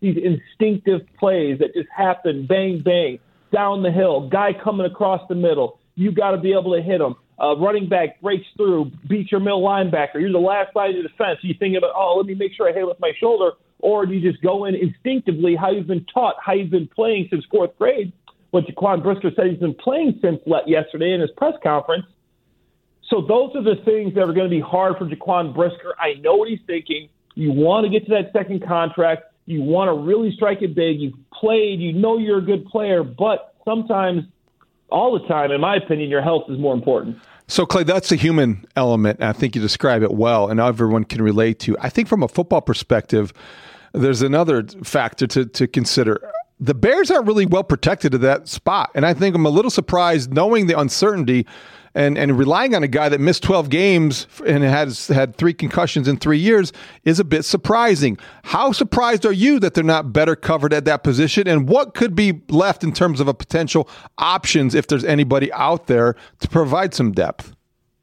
these instinctive plays that just happen, bang, bang, down the hill, guy coming across the middle. You got to be able to hit him. Uh, running back breaks through, beats your middle linebacker. You're the last line of defense. You think about, oh, let me make sure I hit it with my shoulder. Or do you just go in instinctively how you've been taught, how you've been playing since fourth grade? What Jaquan Brisker said he's been playing since yesterday in his press conference. So those are the things that are going to be hard for Jaquan Brisker. I know what he's thinking. You want to get to that second contract. You want to really strike it big. You've played. You know you're a good player. But sometimes, all the time, in my opinion, your health is more important. So, Clay, that's a human element. And I think you describe it well, and everyone can relate to. I think from a football perspective, there's another factor to, to consider. The Bears aren't really well protected at that spot. And I think I'm a little surprised knowing the uncertainty and, and relying on a guy that missed twelve games and has had three concussions in three years is a bit surprising. How surprised are you that they're not better covered at that position? And what could be left in terms of a potential options if there's anybody out there to provide some depth?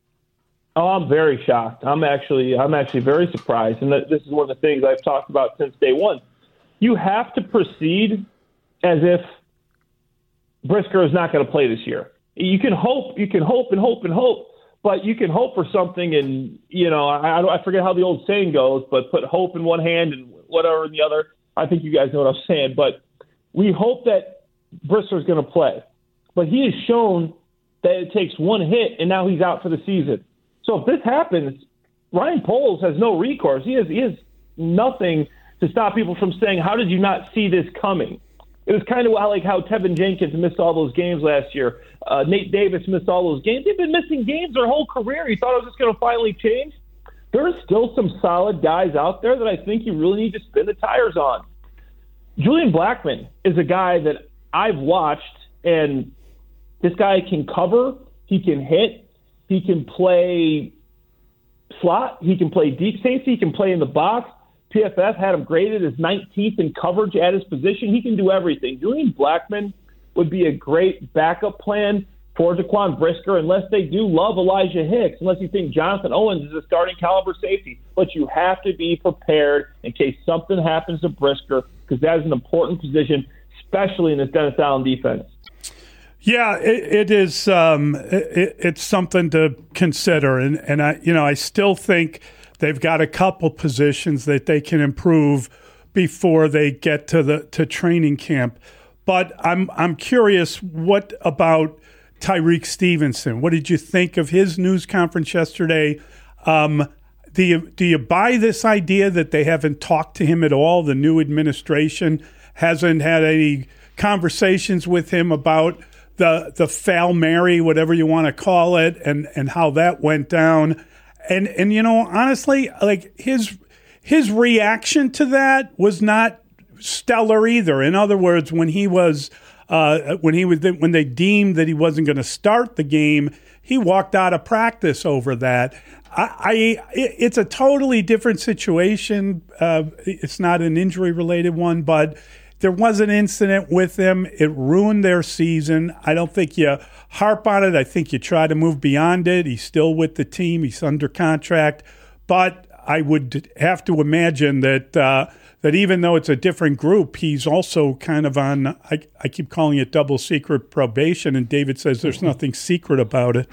Oh, I'm very shocked. I'm actually I'm actually very surprised. And this is one of the things I've talked about since day one. You have to proceed as if Brisker is not going to play this year. You can hope, you can hope and hope and hope, but you can hope for something. And, you know, I, I forget how the old saying goes, but put hope in one hand and whatever in the other. I think you guys know what I'm saying. But we hope that Brisker is going to play. But he has shown that it takes one hit, and now he's out for the season. So if this happens, Ryan Poles has no recourse. He has, he has nothing to stop people from saying, how did you not see this coming? It was kind of like how Tevin Jenkins missed all those games last year. Uh, Nate Davis missed all those games. They've been missing games their whole career. You thought it was just going to finally change? There are still some solid guys out there that I think you really need to spin the tires on. Julian Blackmon is a guy that I've watched, and this guy can cover. He can hit. He can play slot. He can play deep safety. He can play in the box. P F F had him graded as nineteenth in coverage at his position. He can do everything. Julian Blackmon would be a great backup plan for Jaquan Brisker unless they do love Elijah Hicks, unless you think Jonathan Owens is a starting caliber safety. But you have to be prepared in case something happens to Brisker, because that is an important position, especially in this Dennis Allen defense. Yeah, it, it is. Um, it, it's something to consider, and and I, you know, I still think they've got a couple positions that they can improve before they get to the to training camp. But I'm I'm curious, what about Tyreek Stevenson? What did you think of his news conference yesterday? Um, do you do you buy this idea that they haven't talked to him at all? The new administration hasn't had any conversations with him about the the foul Mary, whatever you want to call it, and, and how that went down. And and you know, honestly, like his his reaction to that was not stellar either. In other words, when he was uh, when he was when they deemed that he wasn't going to start the game, he walked out of practice over that. I, I it's a totally different situation. Uh, it's not an injury related one, but there was an incident with him. It ruined their season. I don't think you harp on it. I think you try to move beyond it. He's still with the team. He's under contract. But I would have to imagine that uh, that even though it's a different group, he's also kind of on, I, I keep calling it double secret probation, and David says there's nothing secret about it.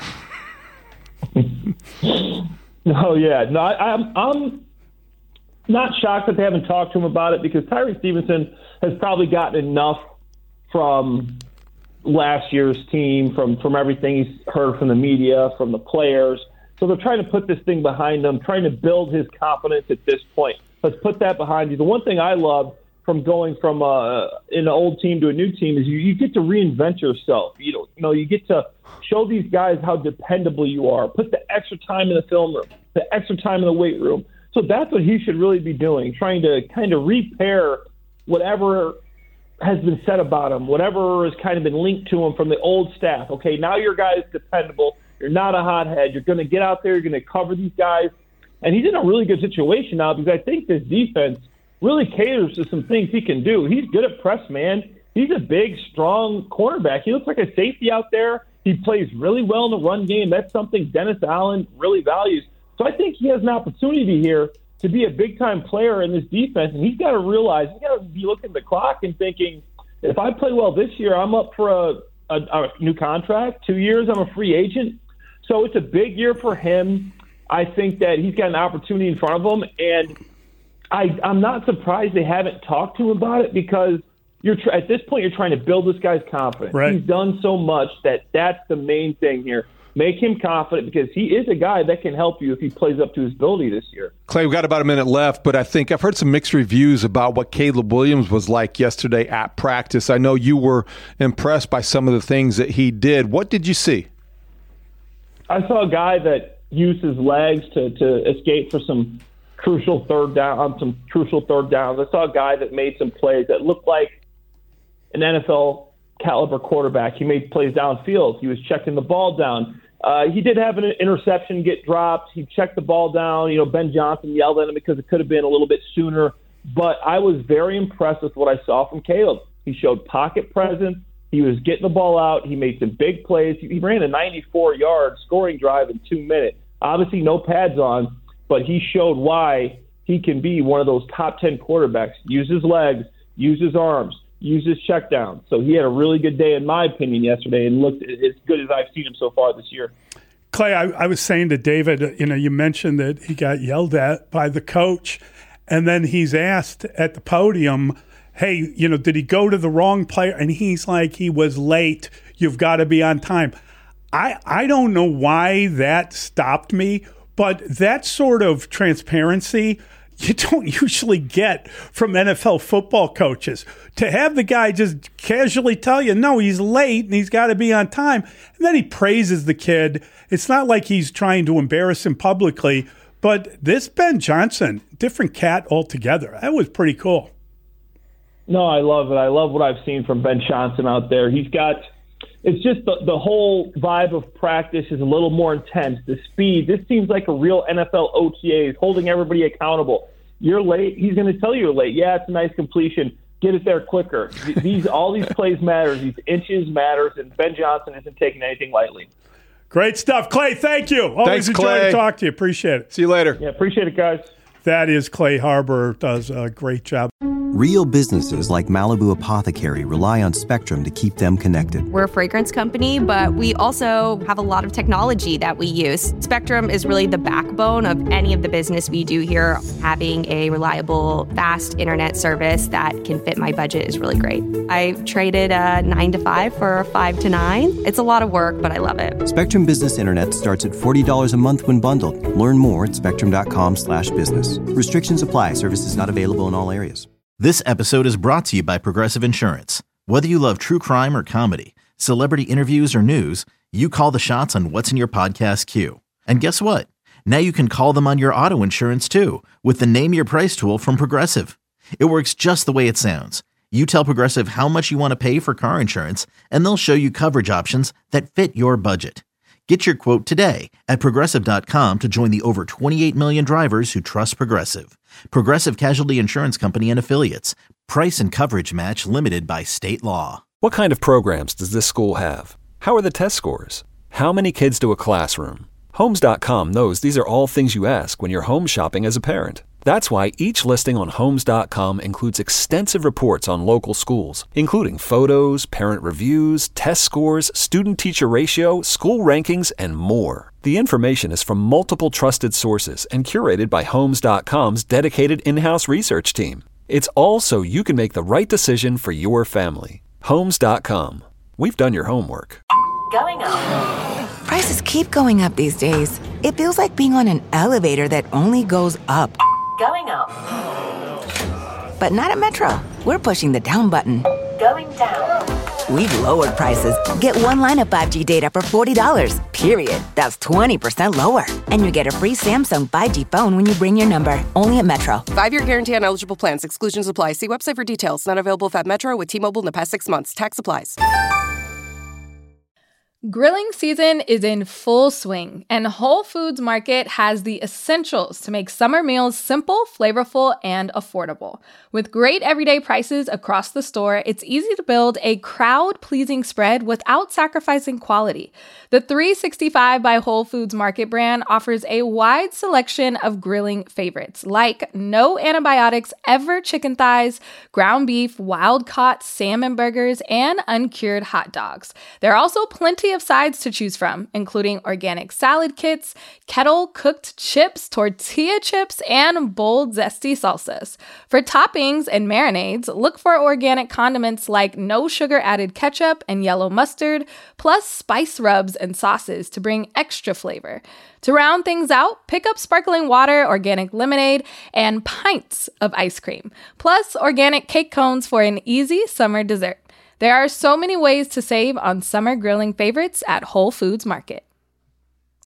No, yeah. No, I, I'm, I'm not shocked that they haven't talked to him about it, because Tyreek Stevenson has probably gotten enough from last year's team, from, from everything he's heard from the media, from the players. So they're trying to put this thing behind him, trying to build his confidence at this point. Let's put that behind you. The one thing I love from going from uh, an old team to a new team is you, you get to reinvent yourself. You know, you know, you get to show these guys how dependable you are. Put the extra time in the film room, the extra time in the weight room. So that's what he should really be doing, trying to kind of repair whatever has been said about him, whatever has kind of been linked to him from the old staff. Okay, now your guy is dependable. You're not a hothead. You're going to get out there. You're going to cover these guys. And he's in a really good situation now, because I think this defense really caters to some things he can do. He's good at press man. He's a big, strong cornerback. He looks like a safety out there. He plays really well in the run game. That's something Dennis Allen really values. So I think he has an opportunity here to be a big-time player in this defense, and he's got to realize, he's got to be looking at the clock and thinking, if I play well this year, I'm up for a, a, a new contract. Two years, I'm a free agent. So it's a big year for him. I think that he's got an opportunity in front of him, and I, I'm not surprised they haven't talked to him about it because you're tr- at this point you're trying to build this guy's confidence. Right. He's done so much that that's the main thing here. Make him confident because he is a guy that can help you if he plays up to his ability this year. Clay, we've got about a minute left, but I think I've heard some mixed reviews about what Caleb Williams was like yesterday at practice. I know you were impressed by some of the things that he did. What did you see? I saw a guy that used his legs to, to escape for some crucial third down, on some crucial third downs. I saw a guy that made some plays that looked like an N F L caliber quarterback. He made plays downfield. He was checking the ball down. Uh, he did have an interception get dropped. He checked the ball down. You know, Ben Johnson yelled at him because it could have been a little bit sooner. But I was very impressed with what I saw from Caleb. He showed pocket presence. He was getting the ball out. He made some big plays. He ran a ninety-four yard scoring drive in two minutes. Obviously, no pads on, but he showed why he can be one of those top ten quarterbacks. Use his legs, use his arms, use his check down. So he had a really good day, in my opinion, yesterday and looked as good as I've seen him so far this year. Clay, I, I was saying to David, you know, you mentioned that he got yelled at by the coach, and then he's asked at the podium, hey, you know, did he go to the wrong player? And he's like, he was late. You've got to be on time. I, I don't know why that stopped me, but that sort of transparency you don't usually get from N F L football coaches. To have the guy just casually tell you, no, he's late and he's got to be on time, and then he praises the kid. It's not like he's trying to embarrass him publicly, but this Ben Johnson, different cat altogether. That was pretty cool. No, I love it. I love what I've seen from Ben Johnson out there. He's got – it's just the, the whole vibe of practice is a little more intense. The speed. This seems like a real N F L O T A. He's holding everybody accountable. You're late. He's going to tell you you're late. Yeah, it's a nice completion. Get it there quicker. These all these plays matter. These inches matters, and Ben Johnson isn't taking anything lightly. Great stuff. Clay, thank you. Always Thanks, enjoy Clay. to talk to you. Appreciate it. See you later. Yeah, appreciate it, guys. That is Clay Harbor. Does a great job. Real businesses like Malibu Apothecary rely on Spectrum to keep them connected. We're a fragrance company, but we also have a lot of technology that we use. Spectrum is really the backbone of any of the business we do here. Having a reliable, fast internet service that can fit my budget is really great. I traded a nine to five for a five to nine. It's a lot of work, but I love it. Spectrum Business Internet starts at forty dollars a month when bundled. Learn more at spectrum.com slash business. Restrictions apply. Services not available in all areas. This episode is brought to you by Progressive Insurance. Whether you love true crime or comedy, celebrity interviews or news, you call the shots on what's in your podcast queue. And guess what? Now you can call them on your auto insurance too with the Name Your Price tool from Progressive. It works just the way it sounds. You tell Progressive how much you want to pay for car insurance, and they'll show you coverage options that fit your budget. Get your quote today at Progressive dot com to join the over twenty-eight million drivers who trust Progressive. Progressive Casualty Insurance Company and Affiliates. Price and coverage match limited by state law. What kind of programs does this school have? How are the test scores? How many kids do a classroom? Homes dot com knows these are all things you ask when you're home shopping as a parent. That's why each listing on Homes dot com includes extensive reports on local schools, including photos, parent reviews, test scores, student-teacher ratio, school rankings, and more. The information is from multiple trusted sources and curated by Homes dot com's dedicated in-house research team. It's all so you can make the right decision for your family. Homes dot com. We've done your homework. Going up. Prices keep going up these days. It feels like being on an elevator that only goes up. Going up. But not at Metro. We're pushing the down button. Going down. We've lowered prices. Get one line of five G data for forty dollars, period. That's twenty percent lower. And you get a free Samsung five G phone when you bring your number. Only at Metro. Five-year guarantee on eligible plans. Exclusions apply. See website for details. Not available at Metro with T-Mobile in the past six months. Tax applies. Grilling season is in full swing, and Whole Foods Market has the essentials to make summer meals simple, flavorful, and affordable. With great everyday prices across the store, it's easy to build a crowd-pleasing spread without sacrificing quality. The three sixty-five by Whole Foods Market brand offers a wide selection of grilling favorites, like no antibiotics ever chicken thighs, ground beef, wild-caught salmon burgers, and uncured hot dogs. There are also plenty of sides to choose from, including organic salad kits, kettle-cooked chips, tortilla chips, and bold, zesty salsas. For toppings and marinades, look for organic condiments like no-sugar-added ketchup and yellow mustard, plus spice rubs and sauces to bring extra flavor. To round things out, pick up sparkling water, organic lemonade, and pints of ice cream, plus organic cake cones for an easy summer dessert. There are so many ways to save on summer grilling favorites at Whole Foods Market.